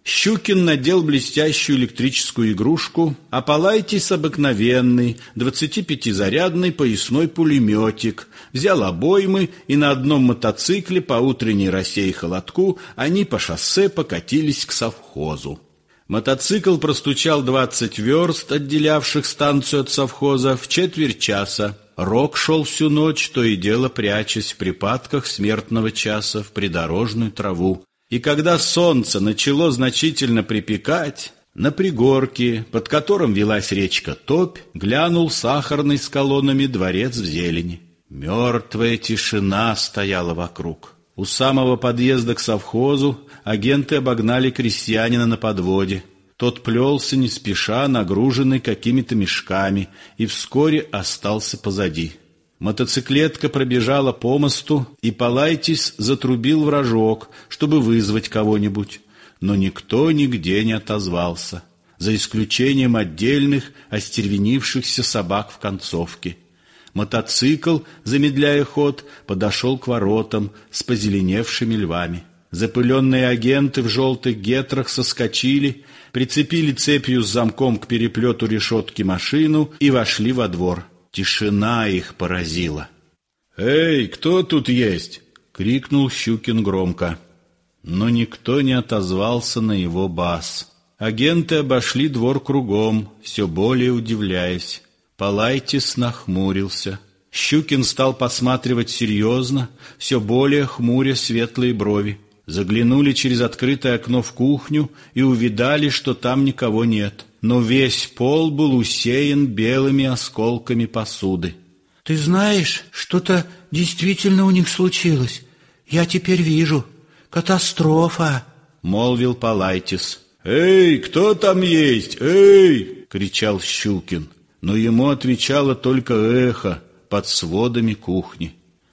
Щукин надел блестящую электрическую игрушку, а Палайтис обыкновенный, двадцатипятизарядный поясной пулеметик, взял обоймы, и на одном мотоцикле по утренней росе и холодку они по шоссе покатились к совхозу. Мотоцикл простучал двадцать верст, отделявших станцию от совхоза, в четверть часа. Рок шел всю ночь, то и дело прячась в припадках смертного часа в придорожную траву. И когда солнце начало значительно припекать, на пригорке, под которым велась речка Топь, глянул сахарный с колоннами дворец в зелени. Мертвая тишина стояла вокруг. У самого подъезда к совхозу агенты обогнали крестьянина на подводе. Тот плелся не спеша, нагруженный какими-то мешками, и вскоре остался позади. Мотоциклетка пробежала по мосту, и Палайтис затрубил в рожок, чтобы вызвать кого-нибудь. Но никто нигде не отозвался, за исключением отдельных остервенившихся собак в концовке. Мотоцикл, замедляя ход, подошел к воротам с позеленевшими львами. Запыленные агенты в желтых гетрах соскочили, прицепили цепью с замком к переплету решетки машину и вошли во двор. Тишина их поразила. «Эй, кто тут есть?» — крикнул Щукин громко. Но никто не отозвался на его бас. Агенты обошли двор кругом, все более удивляясь. Палайтис нахмурился. Щукин стал посматривать серьезно, все более хмуря светлые брови. Заглянули через открытое окно в кухню и увидали, что там никого нет. Но весь пол был усеян белыми осколками посуды. «Ты знаешь, что-то действительно у них случилось. Я теперь вижу. Катастрофа!» — молвил Палайтис. «Эй, кто там есть? Эй!» — кричал Щукин. Но ему отвечало только эхо под сводами кухни.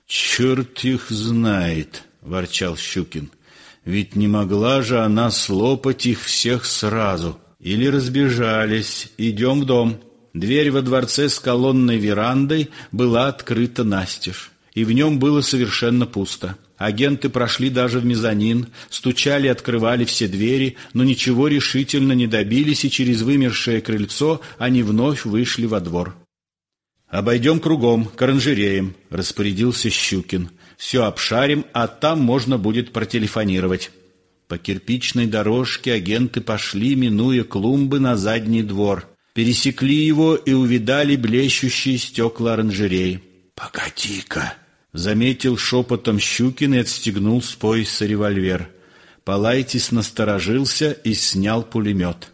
«Черт их знает!» — ворчал Щукин. «Ведь не могла же она слопать их всех сразу. Или разбежались. Идем в дом». Дверь во дворце с колонной верандой была открыта настежь, и в нем было совершенно пусто. Агенты прошли даже в мезонин, стучали, открывали все двери, но ничего решительно не добились, и через вымершее крыльцо они вновь вышли во двор. «Обойдем кругом, к оранжереям», — распорядился Щукин. «Все обшарим, а там можно будет протелефонировать». По кирпичной дорожке агенты пошли, минуя клумбы, на задний двор. Пересекли его и увидали блещущие стекла оранжереи. «Погоди-ка!» — заметил шепотом Щукин и отстегнул с пояса револьвер. Палайтис насторожился и снял пулемет.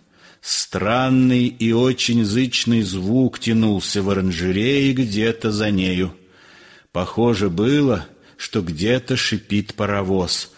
Странный и очень зычный звук тянулся в оранжерее где-то за нею. Похоже было, что где-то шипит паровоз.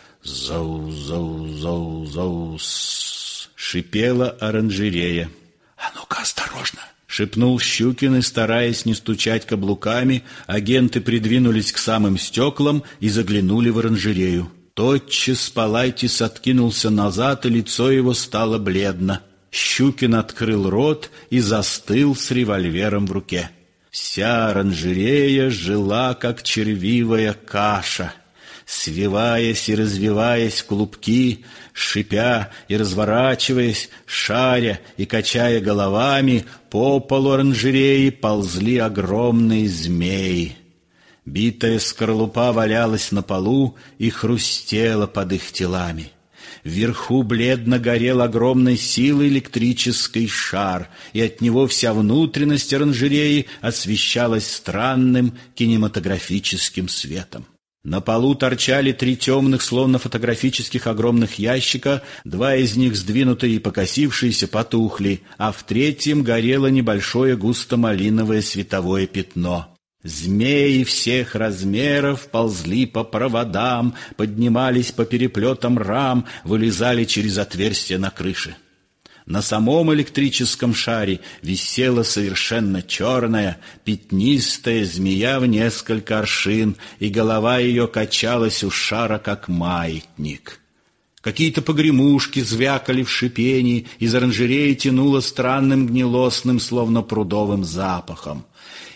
«Зау-зау-зау-зау!» — шипела оранжерея. «А ну-ка, осторожно!» — шепнул Щукин, и, стараясь не стучать каблуками, агенты придвинулись к самым стеклам и заглянули в оранжерею. Тотчас Палайтис откинулся назад, и лицо его стало бледно. Щукин открыл рот и застыл с револьвером в руке. Вся оранжерея жила, как червивая каша. Свиваясь и развиваясь в клубки, шипя и разворачиваясь, шаря и качая головами, по полу оранжереи ползли огромные змеи. Битая скорлупа валялась на полу и хрустела под их телами. Вверху бледно горел огромной силой электрический шар, и от него вся внутренность оранжереи освещалась странным кинематографическим светом. На полу торчали три темных, словно фотографических огромных ящика, два из них, сдвинутые и покосившиеся, потухли, а в третьем горело небольшое густо-малиновое световое пятно. Змеи всех размеров ползли по проводам, поднимались по переплетам рам, вылезали через отверстия на крыше. На самом электрическом шаре висела совершенно черная, пятнистая змея в несколько аршин, и голова ее качалась у шара, как маятник. Какие-то погремушки звякали в шипении, из оранжереи тянуло странным гнилостным, словно прудовым запахом.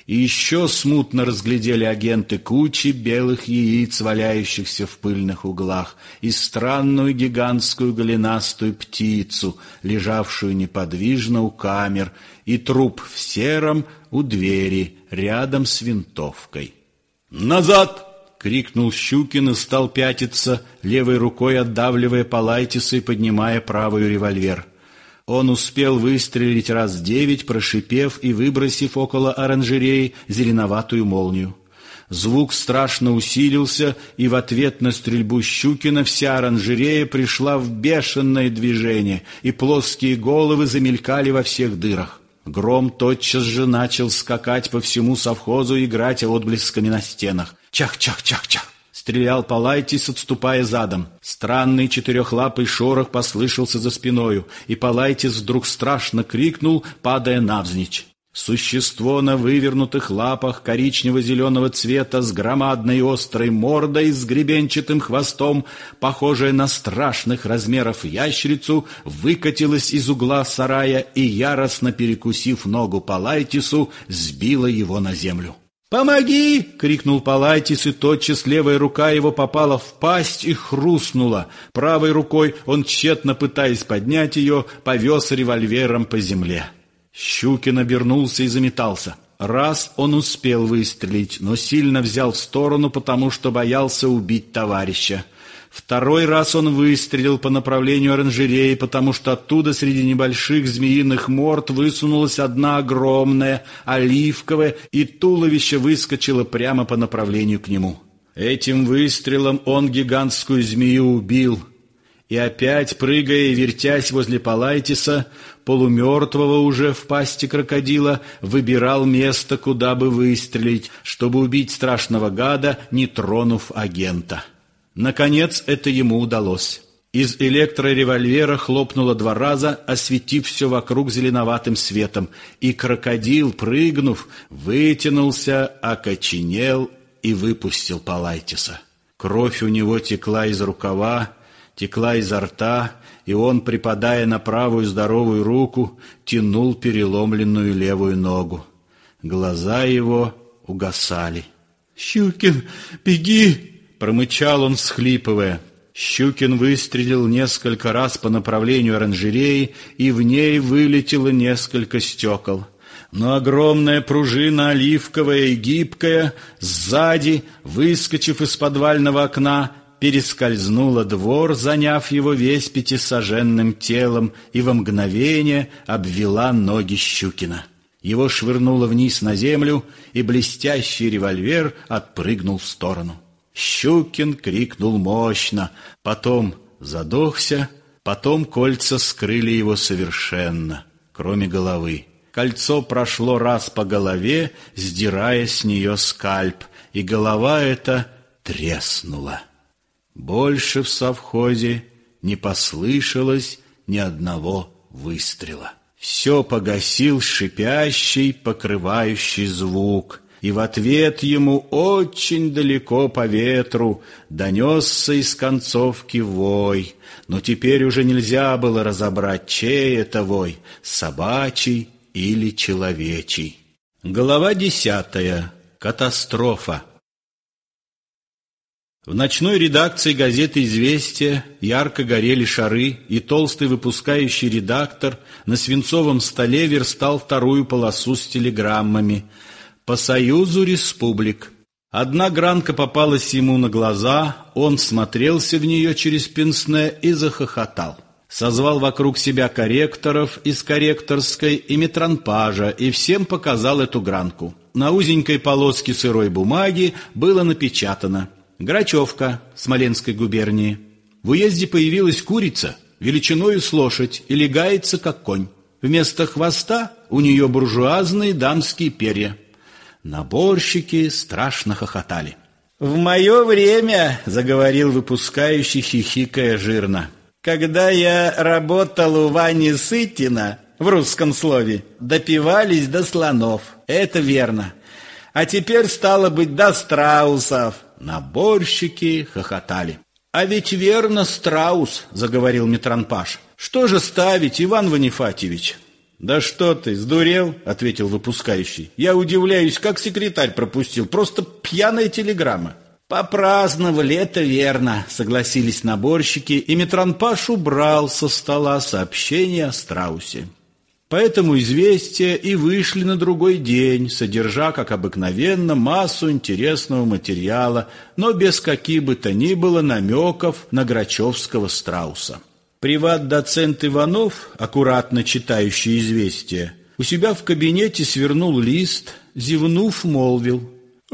И еще смутно разглядели агенты кучи белых яиц, валяющихся в пыльных углах, и странную гигантскую голенастую птицу, лежавшую неподвижно у камер, и труп в сером у двери, рядом с винтовкой. «Назад!» — крикнул Щукин и стал пятиться, левой рукой отдавливая Палайтиса и поднимая правую револьвер. Он успел выстрелить раз девять, прошипев и выбросив около оранжереи зеленоватую молнию. Звук страшно усилился, и в ответ на стрельбу Щукина вся оранжерея пришла в бешеное движение, и плоские головы замелькали во всех дырах. Гром тотчас же начал скакать по всему совхозу, играть отблесками на стенах. Чах-чах-чах-чах! Стрелял Палайтис, отступая задом. Странный четырехлапый шорох послышался за спиною, и Палайтис вдруг страшно крикнул, падая навзничь. Существо на вывернутых лапах коричнево-зеленого цвета с громадной острой мордой, с гребенчатым хвостом, похожее на страшных размеров ящерицу, выкатилось из угла сарая и, яростно перекусив ногу Палайтису, сбило его на землю. «Помоги!» — крикнул Палайтис, и тотчас левая рука его попала в пасть и хрустнула. Правой рукой он, тщетно пытаясь поднять ее, повез револьвером по земле. Щукин обернулся и заметался. Раз он успел выстрелить, но сильно взял в сторону, потому что боялся убить товарища. Второй раз он выстрелил по направлению оранжереи, потому что оттуда среди небольших змеиных морд высунулась одна огромная, оливковая, и туловище выскочило прямо по направлению к нему. Этим выстрелом он гигантскую змею убил. И опять, прыгая и вертясь возле Палайтиса, полумертвого уже в пасти крокодила, выбирал место, куда бы выстрелить, чтобы убить страшного гада, не тронув агента. Наконец это ему удалось. Из электроревольвера хлопнуло два раза, осветив все вокруг зеленоватым светом, и крокодил, прыгнув, вытянулся, окоченел и выпустил Палайтиса. Кровь у него текла из рукава, текла изо рта, и он, припадая на правую здоровую руку, тянул переломленную левую ногу. Глаза его угасали. «Щукин, беги!» — промычал он, всхлипывая. Щукин выстрелил несколько раз по направлению оранжереи, и в ней вылетело несколько стекол. Но огромная пружина, оливковая и гибкая, сзади, выскочив из подвального окна, перескользнула двор, заняв его весь пятисаженным телом, и во мгновение обвела ноги Щукина. Его швырнуло вниз на землю, и блестящий револьвер отпрыгнул в сторону. Щукин крикнул мощно, потом задохся, потом кольца скрыли его совершенно, кроме головы. Кольцо прошло раз по голове, сдирая с нее скальп, и голова эта треснула. Больше в совхозе не послышалось ни одного выстрела. Все погасил шипящий, покрывающий звук, и в ответ ему очень далеко по ветру донесся из концовки вой, но теперь уже нельзя было разобрать, чей это вой — собачий или человечий. Глава десятая. Катастрофа. В ночной редакции газеты «Известия» ярко горели шары, и толстый выпускающий редактор на свинцовом столе верстал вторую полосу с телеграммами «По Союзу Республик». Одна гранка попалась ему на глаза, он всмотрелся в нее через пенсне и захохотал. Созвал вокруг себя корректоров из корректорской и метранпажа и всем показал эту гранку. На узенькой полоске сырой бумаги было напечатано: Грачевка, Смоленской губернии. В уезде появилась курица, величиною с лошадь, и легается, как конь. Вместо хвоста у нее буржуазные дамские перья. Наборщики страшно хохотали. «В мое время, — заговорил выпускающий, хихикая жирно, — когда я работал у Вани Сытина, в русском слове, допивались до слонов. Это верно. А теперь, стало быть, до страусов». Наборщики хохотали. «А ведь верно, страус, — заговорил метранпаж. — Что же ставить, Иван Ванифатьевич?» «Да что ты, сдурел?» — ответил выпускающий. «Я удивляюсь, как секретарь пропустил. Просто пьяная телеграмма». «Попраздновали, это верно», — согласились наборщики, и Митронпаш убрал со стола сообщение о страусе. Поэтому известия и вышли на другой день, содержа, как обыкновенно, массу интересного материала, но без каких бы то ни было намеков на грачевского страуса. Приват-доцент Иванов, аккуратно читающий известия, у себя в кабинете свернул лист, зевнув, молвил: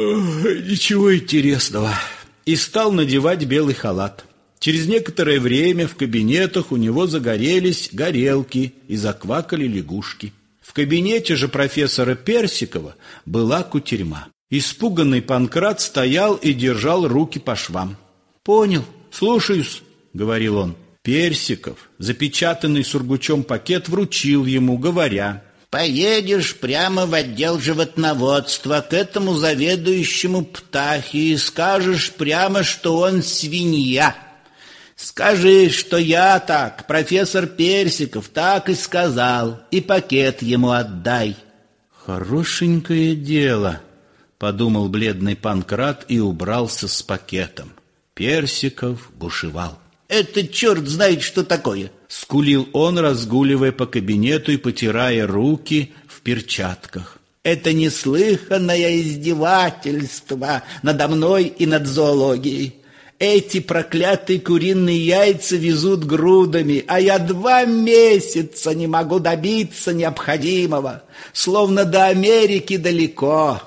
«Ничего интересного», и стал надевать белый халат. Через некоторое время в кабинетах у него загорелись горелки и заквакали лягушки. В кабинете же профессора Персикова была кутерьма. Испуганный Панкрат стоял и держал руки по швам. «Понял, слушаюсь», — говорил он. Персиков, запечатанный сургучом пакет, вручил ему, говоря: «Поедешь прямо в отдел животноводства к этому заведующему Птахи и скажешь прямо, что он свинья. Скажи, что я так, профессор Персиков, так и сказал, и пакет ему отдай». «Хорошенькое дело», — подумал бледный Панкрат и убрался с пакетом. Персиков бушевал. «Это черт знает, что такое!» — скулил он, разгуливая по кабинету и потирая руки в перчатках. «Это неслыханное издевательство надо мной и над зоологией. Эти проклятые куриные яйца везут грудами, а я два месяца не могу добиться необходимого, словно до Америки далеко.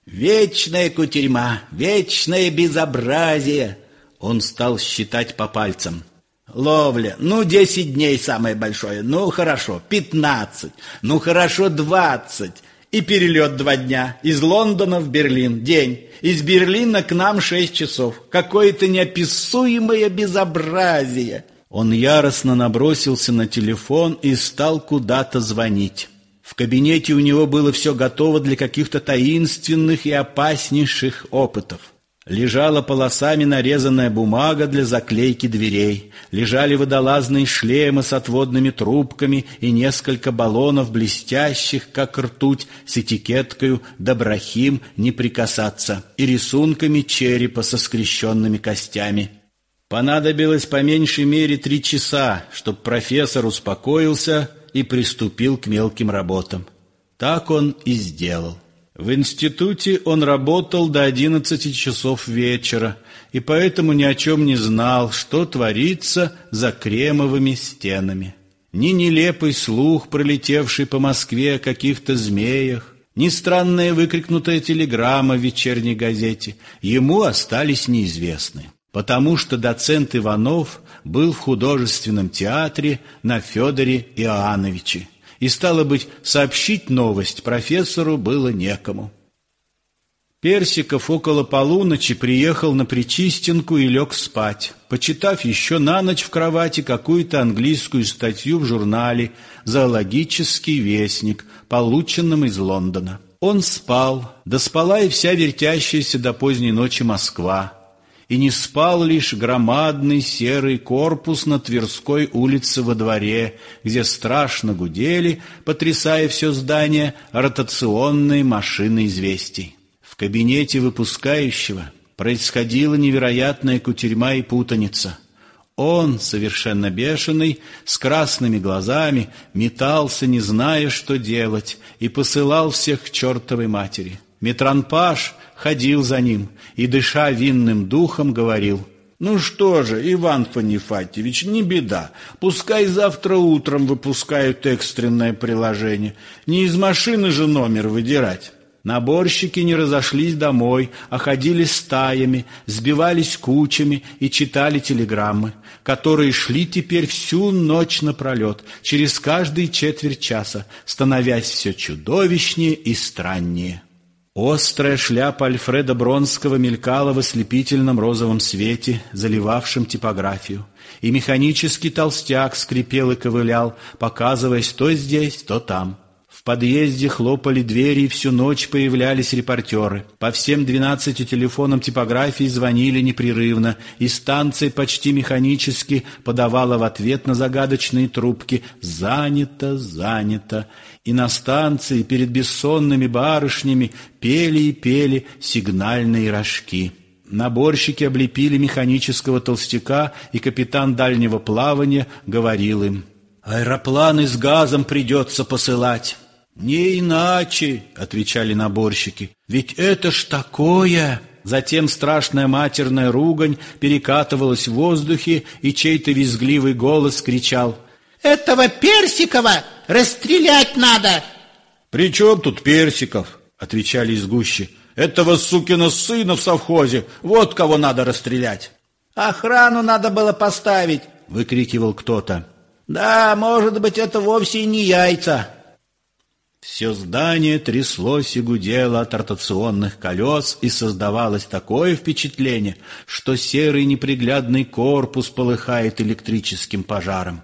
Вечная кутерьма, вечное безобразие». Он стал считать по пальцам. «Ловля, ну, десять дней самое большое, ну, хорошо, пятнадцать, ну, хорошо, двадцать. И перелет два дня, из Лондона в Берлин, день, из Берлина к нам шесть часов. Какое-то неописуемое безобразие». Он яростно набросился на телефон и стал куда-то звонить. В кабинете у него было все готово для каких-то таинственных и опаснейших опытов. Лежала полосами нарезанная бумага для заклейки дверей, лежали водолазные шлемы с отводными трубками и несколько баллонов, блестящих, как ртуть, с этикеткою «Доброхим не прикасаться» и рисунками черепа со скрещенными костями. Понадобилось по меньшей мере три часа, чтобы профессор успокоился и приступил к мелким работам. Так он и сделал. В институте он работал до одиннадцати часов вечера, и поэтому ни о чем не знал, что творится за кремовыми стенами. Ни нелепый слух, пролетевший по Москве о каких-то змеях, ни странная выкрикнутая телеграмма в вечерней газете ему остались неизвестны, потому что доцент Иванов был в художественном театре на Федоре Иоановиче. И, стало быть, сообщить новость профессору было некому. Персиков около полуночи приехал на Причистенку и лег спать, почитав еще на ночь в кровати какую-то английскую статью в журнале «Зоологический вестник», полученном из Лондона. Он спал, да спала и вся вертящаяся до поздней ночи Москва. И не спал лишь громадный серый корпус на Тверской улице во дворе, где страшно гудели, потрясая все здание, ротационные машины известий. В кабинете выпускающего происходила невероятная кутерьма и путаница. Он, совершенно бешеный, с красными глазами, метался, не зная, что делать, и посылал всех к чертовой матери. Митронпаш ходил за ним и, дыша винным духом, говорил: «Ну что же, Иван Фанифатьевич, не беда, пускай завтра утром выпускают экстренное приложение, не из машины же номер выдирать». Наборщики не разошлись домой, а ходили стаями, сбивались кучами и читали телеграммы, которые шли теперь всю ночь напролет, через каждые четверть часа, становясь все чудовищнее и страннее. Острая шляпа Альфреда Бронского мелькала в ослепительном розовом свете, заливавшем типографию, и механический толстяк скрипел и ковылял, показываясь то здесь, то там. В подъезде хлопали двери, и всю ночь появлялись репортеры. По всем двенадцати телефонам типографии звонили непрерывно, и станция почти механически подавала в ответ на загадочные трубки «Занято, занято». И на станции перед бессонными барышнями пели и пели сигнальные рожки. Наборщики облепили механического толстяка, и капитан дальнего плавания говорил им: «Аэропланы с газом придется посылать». «Не иначе», — отвечали наборщики, — «ведь это ж такое». Затем страшная матерная ругань перекатывалась в воздухе, и чей-то визгливый голос кричал: «Этого Персикова расстрелять надо!» «При чем тут Персиков?» — отвечали из гущи. «Этого сукина сына в совхозе, вот кого надо расстрелять». «Охрану надо было поставить!» — выкрикивал кто-то. «Да, может быть, это вовсе не яйца». Все здание тряслось и гудело от ротационных колес, и создавалось такое впечатление, что серый неприглядный корпус полыхает электрическим пожаром.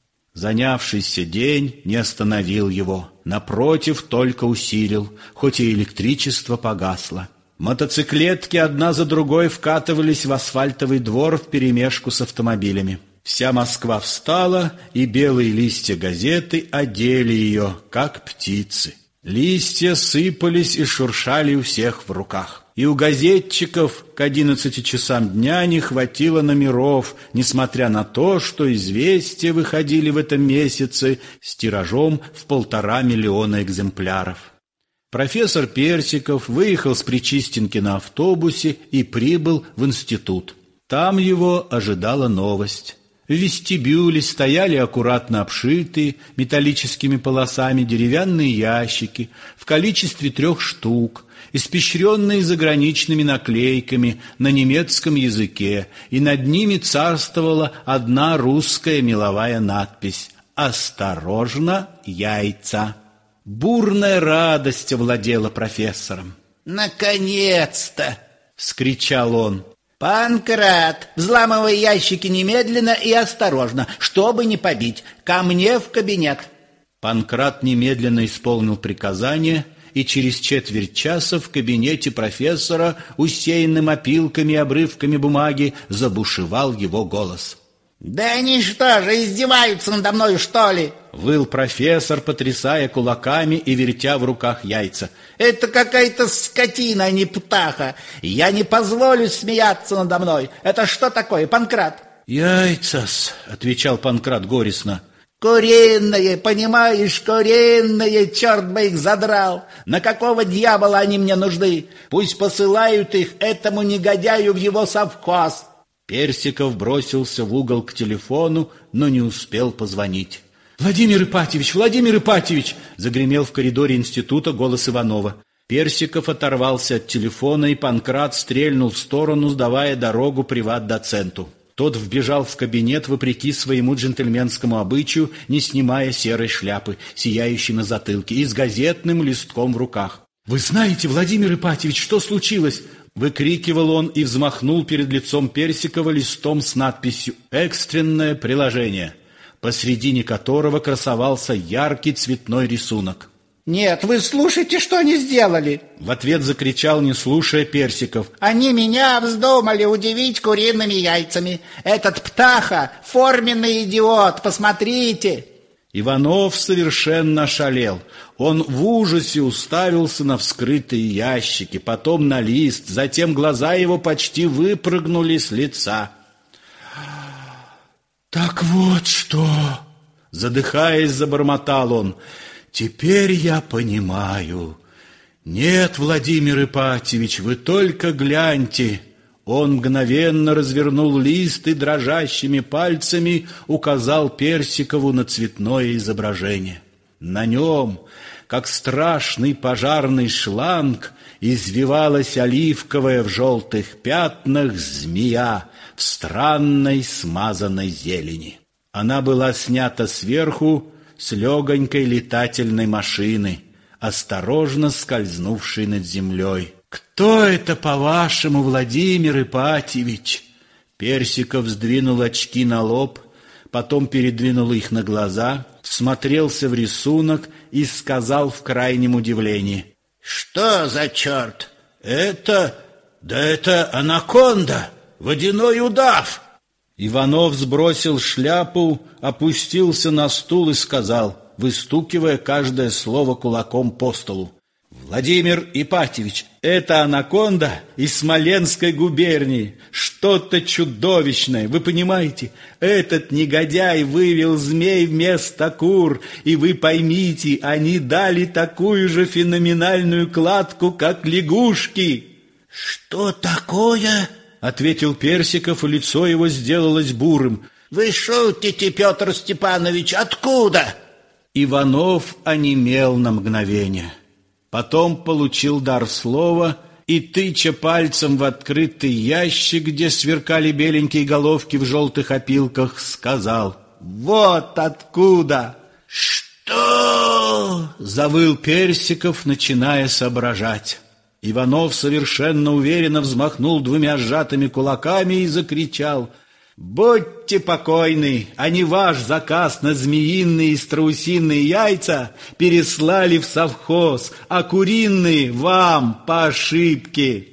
Занявшийся день не остановил его, напротив, только усилил, хоть и электричество погасло. Мотоциклетки одна за другой вкатывались в асфальтовый двор вперемешку с автомобилями. Вся Москва встала, и белые листья газеты одели ее, как птицы. Листья сыпались и шуршали у всех в руках. И у газетчиков к одиннадцати часам дня не хватило номеров, несмотря на то, что известия выходили в этом месяце с тиражом в полтора миллиона экземпляров. Профессор Персиков выехал с Причистенки на автобусе и прибыл в институт. Там его ожидала новость. В вестибюле стояли аккуратно обшитые металлическими полосами деревянные ящики в количестве трех штук, испещренные заграничными наклейками на немецком языке, и над ними царствовала одна русская меловая надпись: «Осторожно, яйца». Бурная радость овладела профессором. «Наконец-то!» — вскричал он. «Панкрат, взламывай ящики немедленно и осторожно, чтобы не побить. Ко мне в кабинет». Панкрат немедленно исполнил приказание, и через четверть часа в кабинете профессора, усеянным опилками и обрывками бумаги, забушевал его голос. «Да они что же, издеваются надо мною, что ли?» — выл профессор, потрясая кулаками и вертя в руках яйца. «Это какая-то скотина, а не птаха. Я не позволю смеяться надо мной. Это что такое, Панкрат?» «Яйца-с», — отвечал Панкрат горестно. «Куриные, понимаешь, куриные, черт бы их задрал! На какого дьявола они мне нужны? Пусть посылают их этому негодяю в его совхоз!» Персиков бросился в угол к телефону, но не успел позвонить. «Владимир Ипатьевич, Владимир Ипатьевич!» — загремел в коридоре института голос Иванова. Персиков оторвался от телефона, и Панкрат стрельнул в сторону, сдавая дорогу приват-доценту. Тот вбежал в кабинет вопреки своему джентльменскому обычаю, не снимая серой шляпы, сияющей на затылке, и с газетным листком в руках. «Вы знаете, Владимир Ипатьевич, что случилось?» — выкрикивал он и взмахнул перед лицом Персикова листом с надписью «Экстренное приложение», посредине которого красовался яркий цветной рисунок. «Нет, вы слушайте, что они сделали!» В ответ закричал, не слушая, Персиков. «Они меня вздумали удивить куриными яйцами! Этот птаха — форменный идиот, посмотрите!» Иванов совершенно ошалел. Он в ужасе уставился на вскрытые ящики, потом на лист, затем глаза его почти выпрыгнули с лица. «Так вот что!» — задыхаясь, забормотал он. «Теперь я понимаю. Нет, Владимир Ипатьевич, вы только гляньте». Он мгновенно развернул лист и дрожащими пальцами указал Персикову на цветное изображение. На нем, как страшный пожарный шланг, извивалась оливковая в желтых пятнах змея в странной смазанной зелени. Она была снята сверху с легонькой летательной машины, осторожно скользнувшей над землей. «Кто это, по-вашему, Владимир Ипатьевич?» Персиков сдвинул очки на лоб, потом передвинул их на глаза, всмотрелся в рисунок и сказал в крайнем удивлении: «Что за черт? Это... да это анаконда, водяной удав!» Иванов сбросил шляпу, опустился на стул и сказал, выстукивая каждое слово кулаком по столу: «Владимир Ипатьевич, это анаконда из Смоленской губернии. Что-то чудовищное, вы понимаете? Этот негодяй вывел змей вместо кур, и вы поймите, они дали такую же феноменальную кладку, как лягушки». «Что такое?» — ответил Персиков, и лицо его сделалось бурым. «Вы шутите, Петр Степанович, откуда?» Иванов онемел на мгновение. Потом получил дар слова и, тыча пальцем в открытый ящик, где сверкали беленькие головки в желтых опилках, сказал: «Вот откуда!» «Что?» — завыл Персиков, начиная соображать. Иванов совершенно уверенно взмахнул двумя сжатыми кулаками и закричал: «Будьте покойны, они ваш заказ на змеиные и страусиные яйца переслали в совхоз, а куриные вам по ошибке».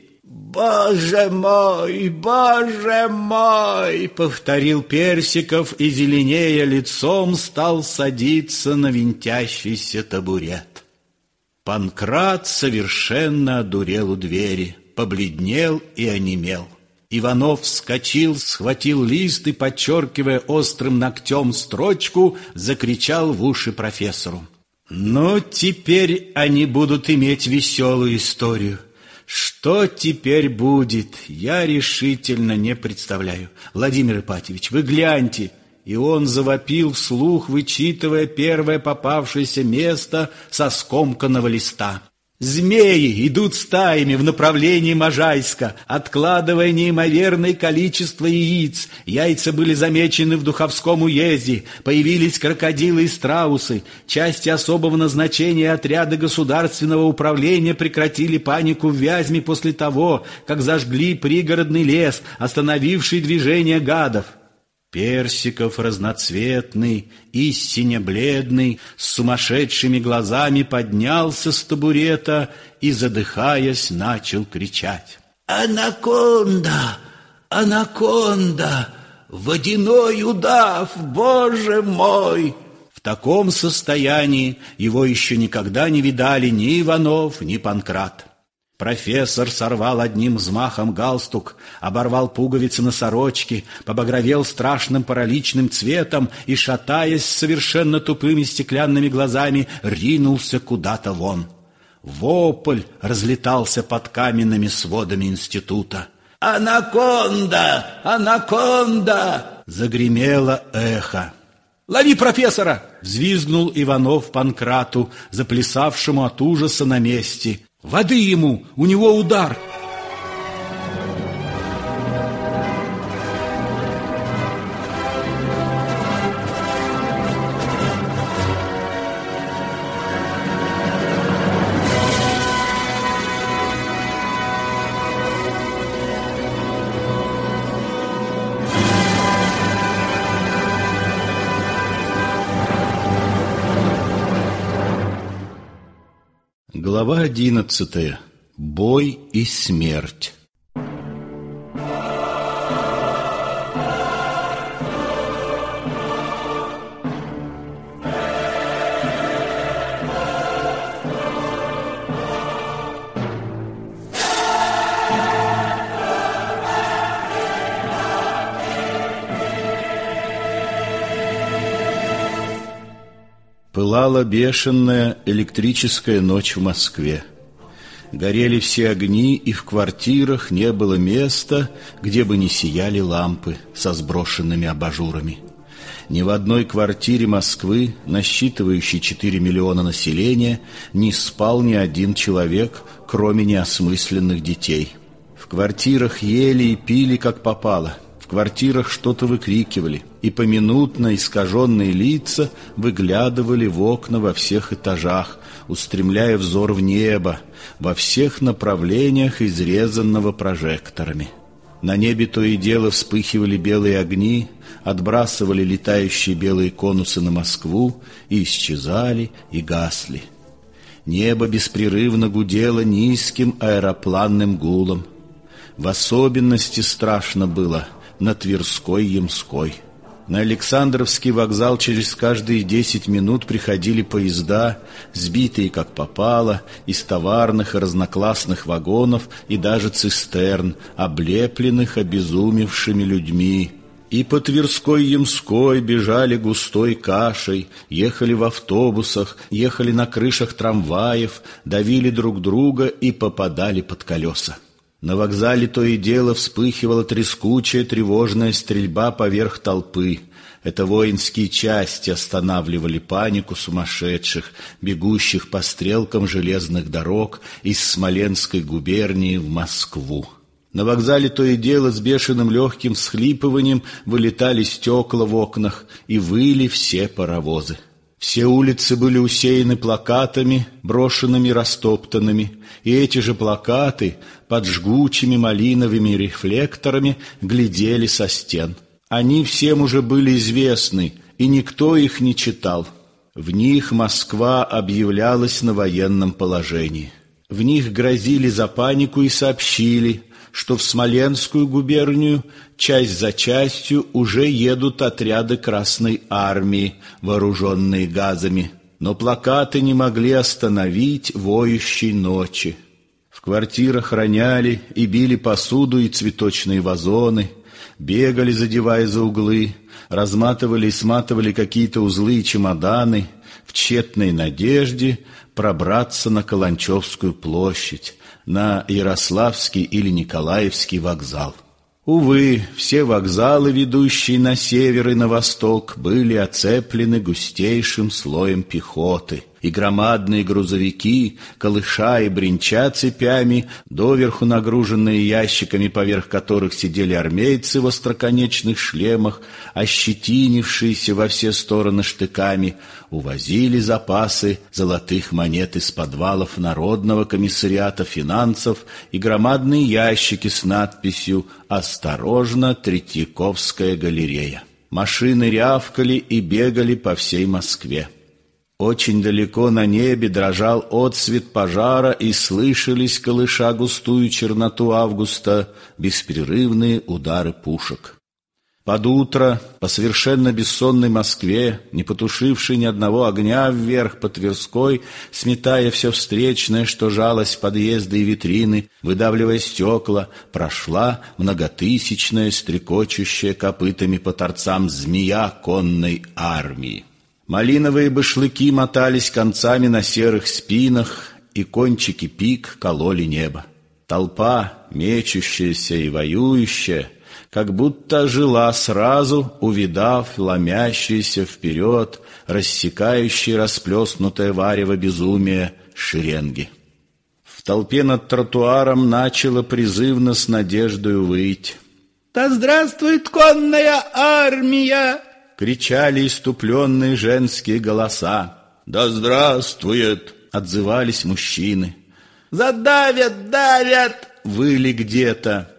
«Боже мой, боже мой!» — повторил Персиков и, зеленея лицом, стал садиться на винтящийся табурет. Панкрат совершенно одурел у двери, побледнел и онемел. Иванов вскочил, схватил лист и, подчеркивая острым ногтем строчку, закричал в уши профессору: «Ну, теперь они будут иметь веселую историю. Что теперь будет, я решительно не представляю. Владимир Ипатьевич, вы гляньте!» И он завопил вслух, вычитывая первое попавшееся место со скомканного листа. «Змеи идут стаями в направлении Можайска, откладывая неимоверное количество яиц. Яйца были замечены в Духовском уезде. Появились крокодилы и страусы. Части особого назначения отряда государственного управления прекратили панику в Вязьме после того, как зажгли пригородный лес, остановивший движение гадов». Персиков, разноцветный, истинно бледный, с сумасшедшими глазами поднялся с табурета и, задыхаясь, начал кричать: «Анаконда! Анаконда! Водяной удав! Боже мой!» В таком состоянии его еще никогда не видали ни Иванов, ни Панкрат. Профессор сорвал одним взмахом галстук, оборвал пуговицы на сорочке, побагровел страшным параличным цветом и, шатаясь с совершенно тупыми стеклянными глазами, ринулся куда-то вон. Вопль разлетался под каменными сводами института. «Анаконда! Анаконда!» — загремело эхо. «Лови профессора!» — взвизгнул Иванов Панкрату, заплясавшему от ужаса на месте. «Воды ему! У него удар!» Глава одиннадцатая. Бой и смерть. Пылала бешеная электрическая ночь в Москве. Горели все огни, и в квартирах не было места, где бы не сияли лампы со сброшенными абажурами. Ни в одной квартире Москвы, насчитывающей четыре миллиона населения, не спал ни один человек, кроме неосмысленных детей. В квартирах ели и пили, как попало. В квартирах что-то выкрикивали, и поминутно искаженные лица выглядывали в окна во всех этажах, устремляя взор в небо, во всех направлениях, изрезанного прожекторами. На небе то и дело вспыхивали белые огни, отбрасывали летающие белые конусы на Москву и исчезали, и гасли. Небо беспрерывно гудело низким аэропланным гулом. В особенности страшно было на Тверской-Ямской. На Александровский вокзал через каждые десять минут приходили поезда, сбитые как попало, из товарных и разноклассных вагонов и даже цистерн, облепленных обезумевшими людьми. И по Тверской-Ямской бежали густой кашей, ехали в автобусах, ехали на крышах трамваев, давили друг друга и попадали под колеса. На вокзале то и дело вспыхивала трескучая тревожная стрельба поверх толпы. Это воинские части останавливали панику сумасшедших, бегущих по стрелкам железных дорог из Смоленской губернии в Москву. На вокзале то и дело с бешеным легким всхлипыванием вылетали стекла в окнах и выли все паровозы. Все улицы были усеяны плакатами, брошенными, растоптанными, и эти же плакаты под жгучими малиновыми рефлекторами глядели со стен. Они всем уже были известны, и никто их не читал. В них Москва объявлялась на военном положении. В них грозили за панику и сообщили, что в Смоленскую губернию часть за частью уже едут отряды Красной Армии, вооруженные газами. Но плакаты не могли остановить воющей ночи. В квартирах роняли и били посуду и цветочные вазоны, бегали, задевая за углы, разматывали и сматывали какие-то узлы и чемоданы в тщетной надежде пробраться на Каланчевскую площадь, на Ярославский или Николаевский вокзал. Увы, все вокзалы, ведущие на север и на восток, были оцеплены густейшим слоем пехоты, и громадные грузовики, колыша и бренча цепями, доверху нагруженные ящиками, поверх которых сидели армейцы в остроконечных шлемах, ощетинившиеся во все стороны штыками, увозили запасы золотых монет из подвалов Народного комиссариата финансов и громадные ящики с надписью «Осторожно, Третьяковская галерея». Машины рявкали и бегали по всей Москве. Очень далеко на небе дрожал отсвет пожара, и слышались, колыша густую черноту августа, беспрерывные удары пушек. Под утро по совершенно бессонной Москве, не потушившей ни одного огня вверх по Тверской, сметая все встречное, что жалось в подъезды и витрины, выдавливая стекла, прошла многотысячная, стрекочущая копытами по торцам змея конной армии. Малиновые башлыки мотались концами на серых спинах, и кончики пик кололи небо. Толпа, мечущаяся и воюющая, как будто ожила сразу, увидав ломящиеся вперед, рассекающие расплеснутое варево безумия шеренги. В толпе над тротуаром начало призывно с надеждою выть. «Да здравствует конная армия!» — кричали иступленные женские голоса. «Да здравствует!» — отзывались мужчины. «Задавят, давят!» — выли где-то.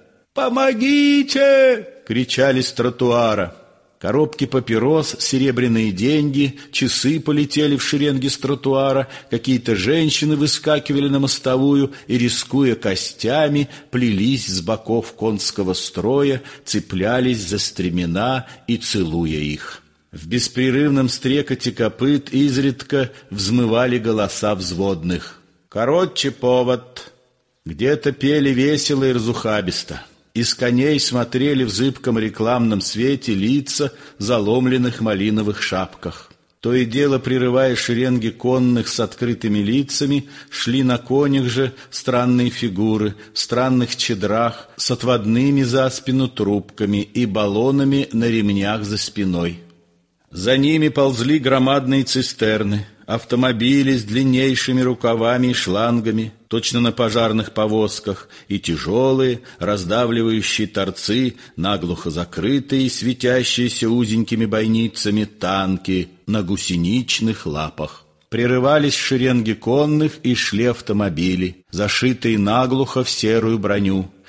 «Помогите!» — кричали с тротуара. Коробки папирос, серебряные деньги, часы полетели в шеренги с тротуара, какие-то женщины выскакивали на мостовую и, рискуя костями, плелись с боков конского строя, цеплялись за стремена и целуя их. В беспрерывном стрекоте копыт изредка взмывали голоса взводных. «Короче повод!» Где-то пели весело и разухабисто. Из коней смотрели в зыбком рекламном свете лица в заломленных малиновых шапках. То и дело, прерывая шеренги конных с открытыми лицами, шли на конях же странные фигуры в странных чедрах с отводными за спину трубками и баллонами на ремнях за спиной. За ними ползли громадные цистерны, автомобили с длиннейшими рукавами и шлангами, точно на пожарных повозках, и тяжелые, раздавливающие торцы, наглухо закрытые и светящиеся узенькими бойницами танки на гусеничных лапах. Прерывались шеренги конных и шли автомобили, зашитые наглухо в серую броню.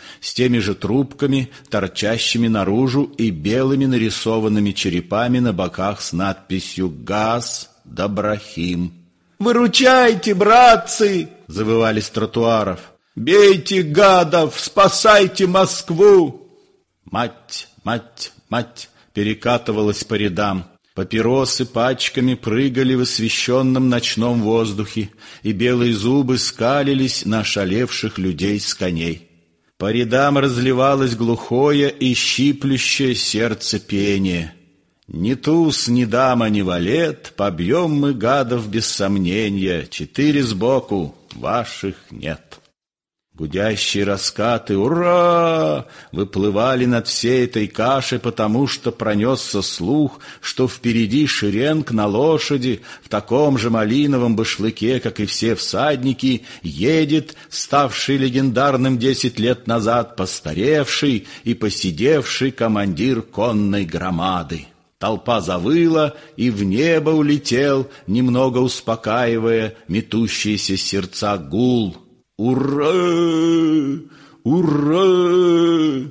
с теми же трубками, торчащими наружу, и белыми нарисованными черепами на боках с надписью «Газ Доброхим». «Выручайте, братцы!» — завывали с тротуаров. «Бейте гадов! Спасайте Москву!» «Мать, мать, мать!» перекатывалась по рядам. Папиросы пачками прыгали в освещенном ночном воздухе, и белые зубы скалились на ошалевших людей с коней. По рядам разливалось глухое и щиплющее сердце пение. «Ни туз, ни дама, ни валет, побьем мы гадов без сомнения, четыре сбоку, ваших нет». Гудящие раскаты «Ура!» выплывали над всей этой кашей, потому что пронесся слух, что впереди шеренг на лошади, в таком же малиновом башлыке, как и все всадники, едет, ставший легендарным десять лет назад, постаревший и поседевший командир конной громады. Толпа завыла, и в небо улетел, немного успокаивая метущиеся сердца гул. «Ура! Ура!»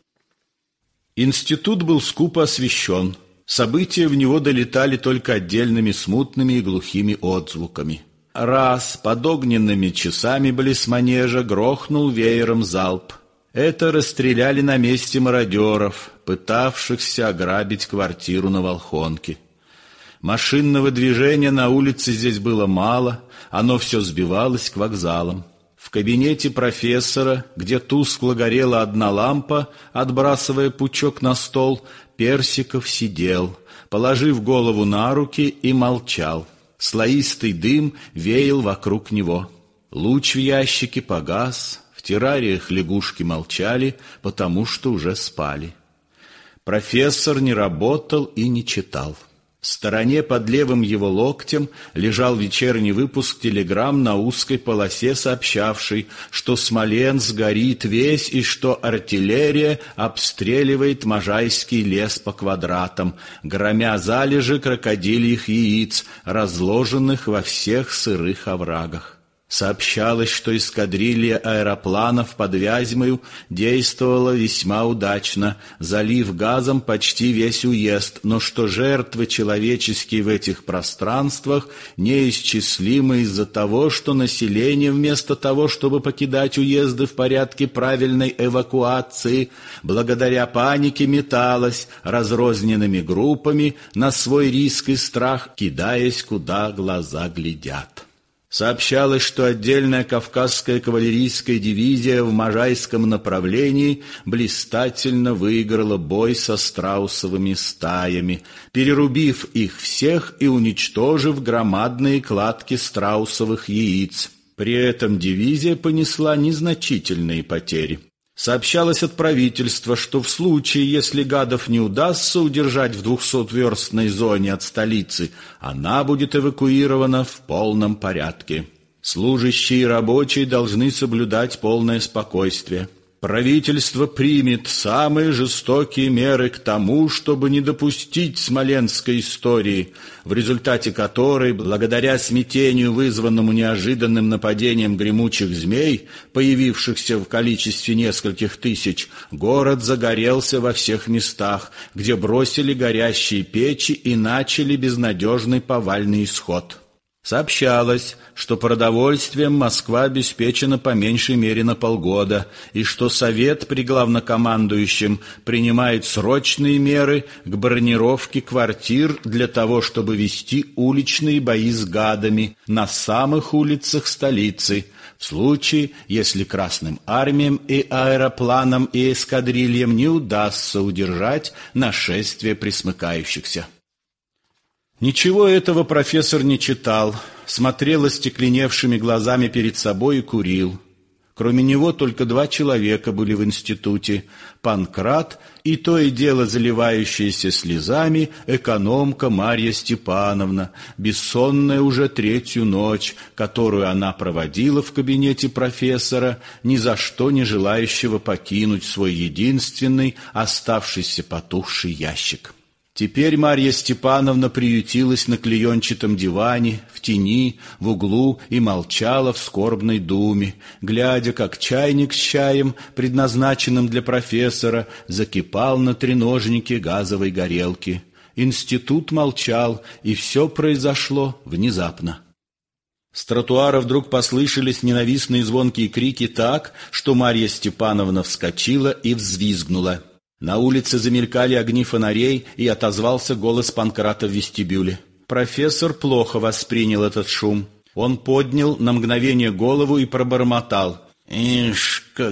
Институт был скупо освещен. События в него долетали только отдельными смутными и глухими отзвуками. Раз под огненными часами близ манежа грохнул веером залп. Это расстреляли на месте мародеров, пытавшихся ограбить квартиру на Волхонке. Машинного движения на улице здесь было мало, оно все сбивалось к вокзалам. В кабинете профессора, где тускло горела одна лампа, отбрасывая пучок на стол, Персиков сидел, положив голову на руки, и молчал. Слоистый дым веял вокруг него. Луч в ящике погас, в террариях лягушки молчали, потому что уже спали. Профессор не работал и не читал. В стороне под левым его локтем лежал вечерний выпуск телеграмм на узкой полосе, сообщавший, что Смоленск горит весь и что артиллерия обстреливает Можайский лес по квадратам, громя залежи крокодильих яиц, разложенных во всех сырых оврагах. Сообщалось, что эскадрилья аэропланов под Вязьмою действовала весьма удачно, залив газом почти весь уезд, но что жертвы человеческие в этих пространствах неисчислимы из-за того, что население вместо того, чтобы покидать уезды в порядке правильной эвакуации, благодаря панике металось разрозненными группами на свой риск и страх, кидаясь куда глаза глядят. Сообщалось, что отдельная Кавказская кавалерийская дивизия в Можайском направлении блистательно выиграла бой со страусовыми стаями, перерубив их всех и уничтожив громадные кладки страусовых яиц. При этом дивизия понесла незначительные потери. Сообщалось от правительства, что в случае, если гадов не удастся удержать в двухсотверстной зоне от столицы, она будет эвакуирована в полном порядке. Служащие и рабочие должны соблюдать полное спокойствие. Правительство примет самые жестокие меры к тому, чтобы не допустить смоленской истории, в результате которой, благодаря смятению, вызванному неожиданным нападением гремучих змей, появившихся в количестве нескольких тысяч, город загорелся во всех местах, где бросили горящие печи и начали безнадежный повальный исход. Сообщалось, что продовольствием Москва обеспечена по меньшей мере на полгода, и что Совет при главнокомандующем принимает срочные меры к бронировке квартир для того, чтобы вести уличные бои с гадами на самых улицах столицы, в случае, если Красным армиям и аэропланам и эскадрильям не удастся удержать нашествие пресмыкающихся. Ничего этого профессор не читал, смотрел остекленевшими глазами перед собой и курил. Кроме него только два человека были в институте: Панкрат и то и дело заливающаяся слезами экономка Марья Степановна, бессонная уже третью ночь, которую она проводила в кабинете профессора, ни за что не желающего покинуть свой единственный, оставшийся потухший ящик. Теперь Марья Степановна приютилась на клеенчатом диване, в тени, в углу и молчала в скорбной думе, глядя, как чайник с чаем, предназначенным для профессора, закипал на треножнике газовой горелки. Институт молчал, и все произошло внезапно. С тротуара вдруг послышались ненавистные звонкие крики так, что Марья Степановна вскочила и взвизгнула. На улице замелькали огни фонарей, и отозвался голос Панкрата в вестибюле. Профессор плохо воспринял этот шум. Он поднял на мгновение голову и пробормотал: «Ишь, как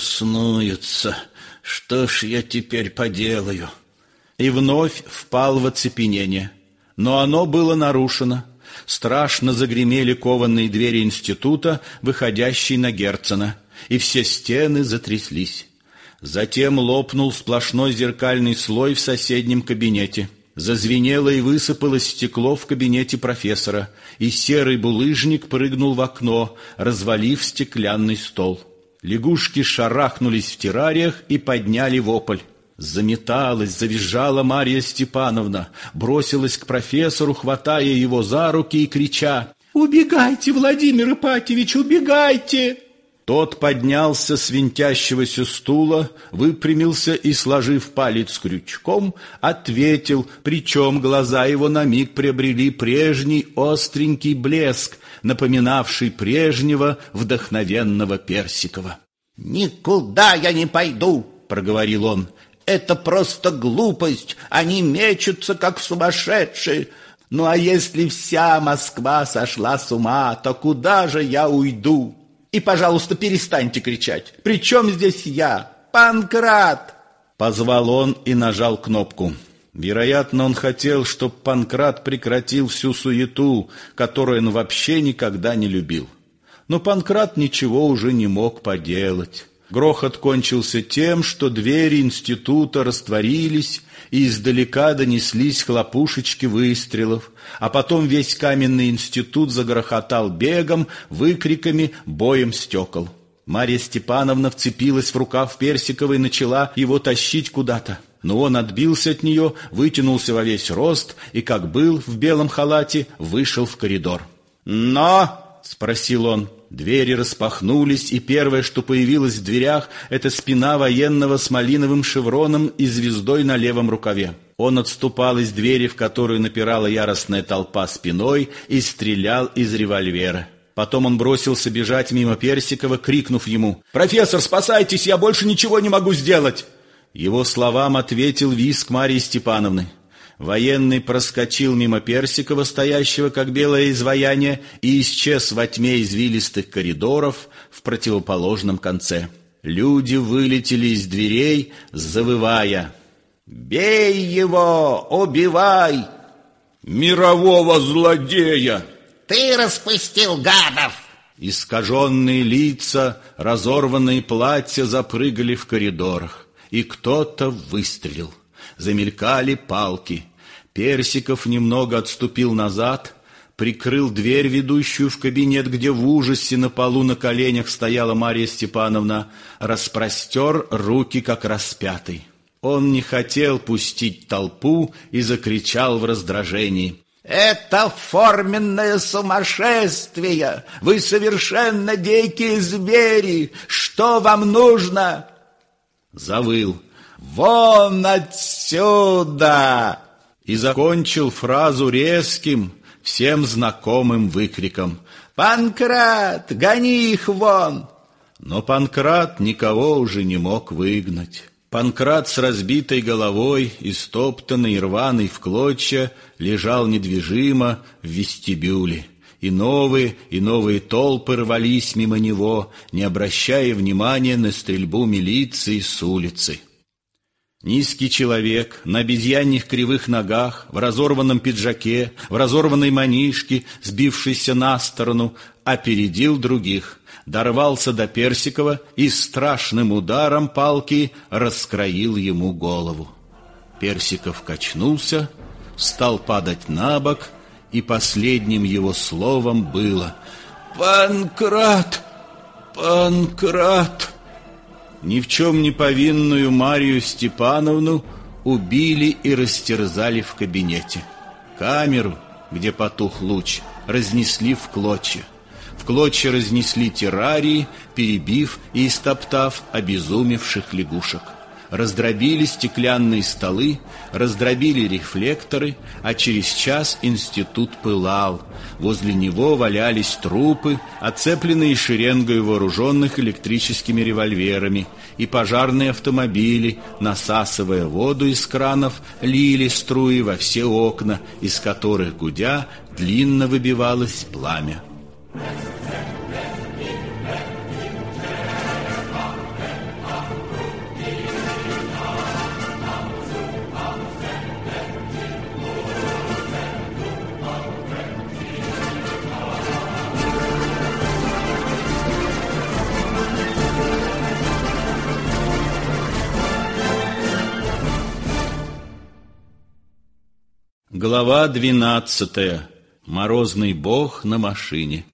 беснуются! Что ж я теперь поделаю?» И вновь впал в оцепенение. Но оно было нарушено. Страшно загремели кованные двери института, выходящие на Герцена, и все стены затряслись. Затем лопнул сплошной зеркальный слой в соседнем кабинете. Зазвенело и высыпалось стекло в кабинете профессора, и серый булыжник прыгнул в окно, развалив стеклянный стол. Лягушки шарахнулись в террариях и подняли вопль. Заметалась, завизжала Марья Степановна, бросилась к профессору, хватая его за руки и крича: «Убегайте, Владимир Ипатьевич, убегайте!» Тот поднялся с винтящегося стула, выпрямился и, сложив палец крючком, ответил, причем глаза его на миг приобрели прежний остренький блеск, напоминавший прежнего вдохновенного Персикова. «Никуда я не пойду», — проговорил он. «Это просто глупость, они мечутся, как сумасшедшие. Ну а если вся Москва сошла с ума, то куда же я уйду? И, пожалуйста, перестаньте кричать. При чем здесь я? Панкрат!» Позвал он и нажал кнопку. Вероятно, он хотел, чтобы Панкрат прекратил всю суету, которую он вообще никогда не любил. Но Панкрат ничего уже не мог поделать. Грохот кончился тем, что двери института растворились, и издалека донеслись хлопушечки выстрелов, а потом весь каменный институт загрохотал бегом, выкриками, боем стекол. Марья Степановна вцепилась в рукав Персикова и начала его тащить куда-то. Но он отбился от нее, вытянулся во весь рост и, как был в белом халате, вышел в коридор. «Но?» — спросил он. Двери распахнулись, и первое, что появилось в дверях, это спина военного с малиновым шевроном и звездой на левом рукаве. Он отступал из двери, в которую напирала яростная толпа, спиной, и стрелял из револьвера. Потом он бросился бежать мимо Персикова, крикнув ему: «Профессор, спасайтесь, я больше ничего не могу сделать!» Его словам ответил визг Марьи Степановны. Военный проскочил мимо Персикова, стоящего как белое изваяние, и исчез во тьме извилистых коридоров в противоположном конце. Люди вылетели из дверей, завывая: «Бей его! Убивай! Мирового злодея! Ты распустил гадов!» Искаженные лица, разорванные платья запрыгали в коридорах, и кто-то выстрелил. Замелькали палки. Персиков немного отступил назад, прикрыл дверь, ведущую в кабинет, где в ужасе на полу на коленях стояла Марья Степановна, распростер руки, как распятый. Он не хотел пустить толпу и закричал в раздражении: «Это форменное сумасшествие! Вы совершенно дикие звери! Что вам нужно?» Завыл: «Вон отсюда!» и закончил фразу резким, всем знакомым выкриком: «Панкрат, гони их вон!» Но Панкрат никого уже не мог выгнать. Панкрат с разбитой головой, истоптанный и рваный в клочья, лежал недвижимо в вестибюле. И новые, и новые толпы рвались мимо него, не обращая внимания на стрельбу милиции с улицы. Низкий человек на обезьяньих кривых ногах, в разорванном пиджаке, в разорванной манишке, сбившийся на сторону, опередил других, дорвался до Персикова и страшным ударом палки раскроил ему голову. Персиков качнулся, стал падать на бок, и последним его словом было: «Панкрат! Панкрат!» Ни в чем не повинную Марью Степановну убили и растерзали в кабинете. Камеру, где потух луч, разнесли в клочья. В клочья разнесли террарии, перебив и истоптав обезумевших лягушек. Раздробили стеклянные столы, раздробили рефлекторы, а через час институт пылал. Возле него валялись трупы, оцепленные шеренгой вооруженных электрическими револьверами, и пожарные автомобили, насасывая воду из кранов, лили струи во все окна, из которых, гудя, длинно выбивалось пламя. Глава двенадцатая. Морозный бог на машине.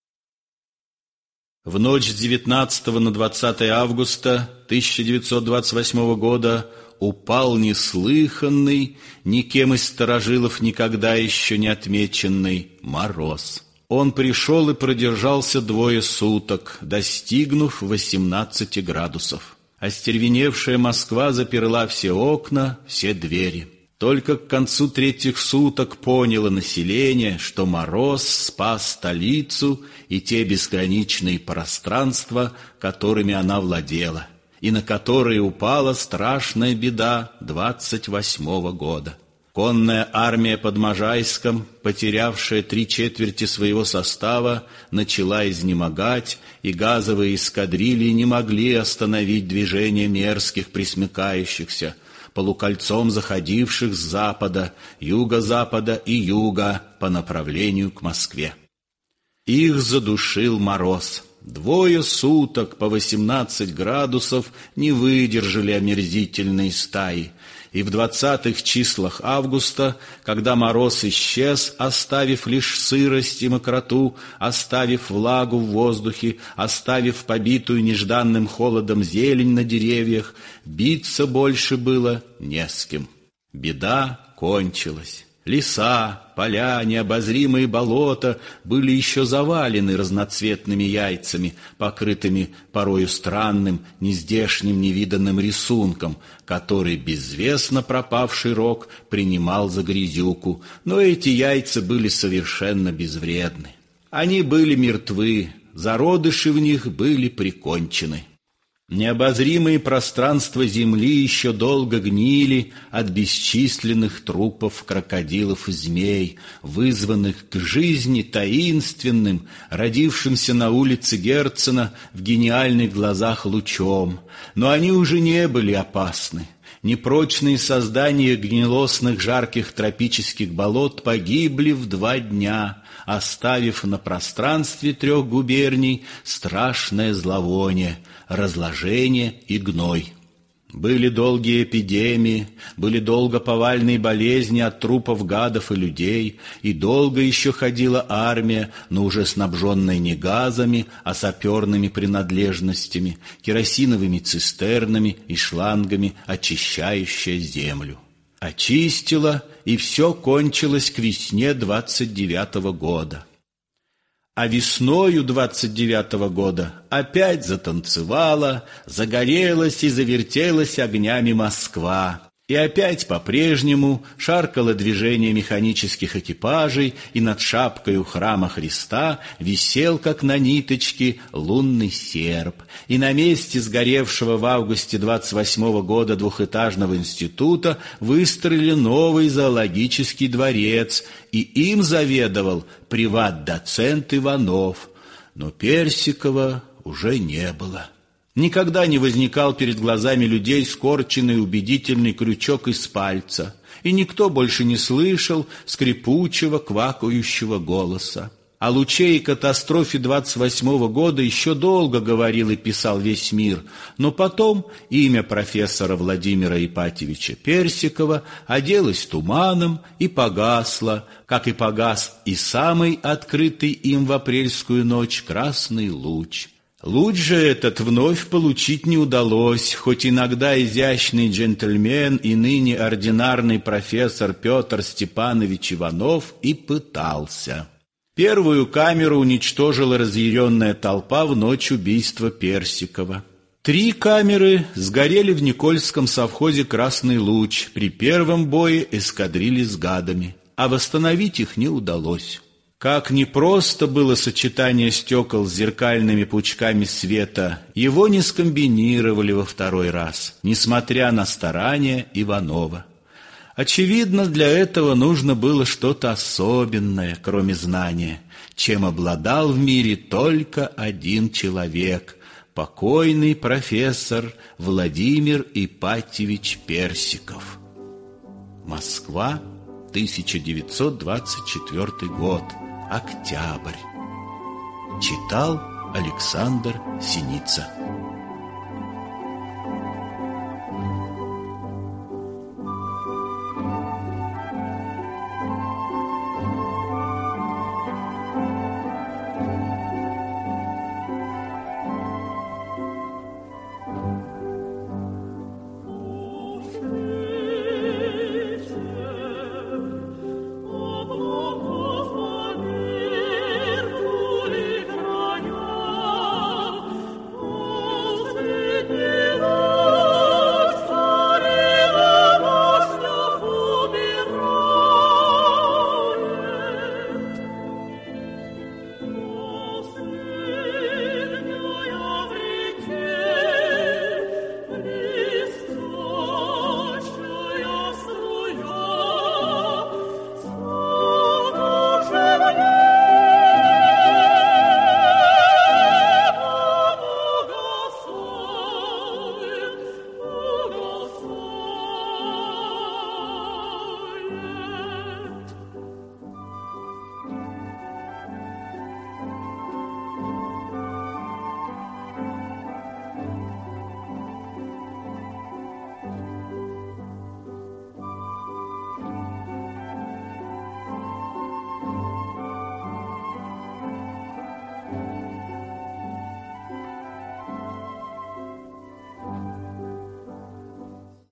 В ночь с девятнадцатого на двадцатое августа тысяча девятьсот двадцать восьмого года упал неслыханный, никем из старожилов никогда еще не отмеченный мороз. Он пришел и продержался двое суток, достигнув восемнадцати градусов. Остервеневшая Москва заперла все окна, все двери. Только к концу третьих суток поняло население, что мороз спас столицу и те бесконечные пространства, которыми она владела, и на которые упала страшная беда двадцать восьмого года. Конная армия под Можайском, потерявшая три четверти своего состава, начала изнемогать, и газовые эскадрильи не могли остановить движение мерзких пресмыкающихся, полукольцом заходивших с запада, юго-запада и юга по направлению к Москве. Их задушил мороз. Двое суток по восемнадцать градусов не выдержали омерзительные стаи, и в двадцатых числах августа, когда мороз исчез, оставив лишь сырость и мокроту, оставив влагу в воздухе, оставив побитую нежданным холодом зелень на деревьях, биться больше было не с кем. Беда кончилась. Леса, поля, необозримые болота были еще завалены разноцветными яйцами, покрытыми порою странным, нездешним, невиданным рисунком, который безвестно пропавший рог принимал за грязюку, но эти яйца были совершенно безвредны. Они были мертвы, зародыши в них были прикончены. Необозримые пространства земли еще долго гнили от бесчисленных трупов крокодилов и змей, вызванных к жизни таинственным, родившимся на улице Герцена в гениальных глазах лучом. Но они уже не были опасны. Непрочные создания гнилостных жарких тропических болот погибли в два дня, оставив на пространстве трех губерний страшное зловоние, разложение и гной. Были долгие эпидемии, были долго повальные болезни от трупов гадов и людей, и долго еще ходила армия, но уже снабженная не газами, а саперными принадлежностями, керосиновыми цистернами и шлангами, очищающая землю. Очистила, и все кончилось к весне двадцать девятого года. А весною двадцать девятого года опять затанцевала, загорелась и завертелась огнями Москва. И опять по-прежнему шаркало движение механических экипажей, и над шапкой у храма Христа висел, как на ниточке, лунный серп. И на месте сгоревшего в августе двадцать восьмого года двухэтажного института выстроили новый зоологический дворец, и им заведовал приват-доцент Иванов. Но Персикова уже не было. Никогда не возникал перед глазами людей скорченный убедительный крючок из пальца, и никто больше не слышал скрипучего, квакающего голоса. О луче и катастрофе двадцать восьмого года еще долго говорил и писал весь мир, но потом имя профессора Владимира Ипатьевича Персикова оделось туманом и погасло, как и погас и самый открытый им в апрельскую ночь красный луч. Луч же этот вновь получить не удалось, хоть иногда изящный джентльмен и ныне ординарный профессор Петр Степанович Иванов и пытался. Первую камеру уничтожила разъяренная толпа в ночь убийства Персикова. Три камеры сгорели в Никольском совхозе «Красный луч» при первом бое эскадрильи с гадами, а восстановить их не удалось. Как непросто было сочетание стекол с зеркальными пучками света, его не скомбинировали во второй раз, несмотря на старания Иванова. Очевидно, для этого нужно было что-то особенное, кроме знания, чем обладал в мире только один человек — покойный профессор Владимир Ипатьевич Персиков. Москва, тысяча девятьсот двадцать четвёртый год. Октябрь. Читал Александр Синица.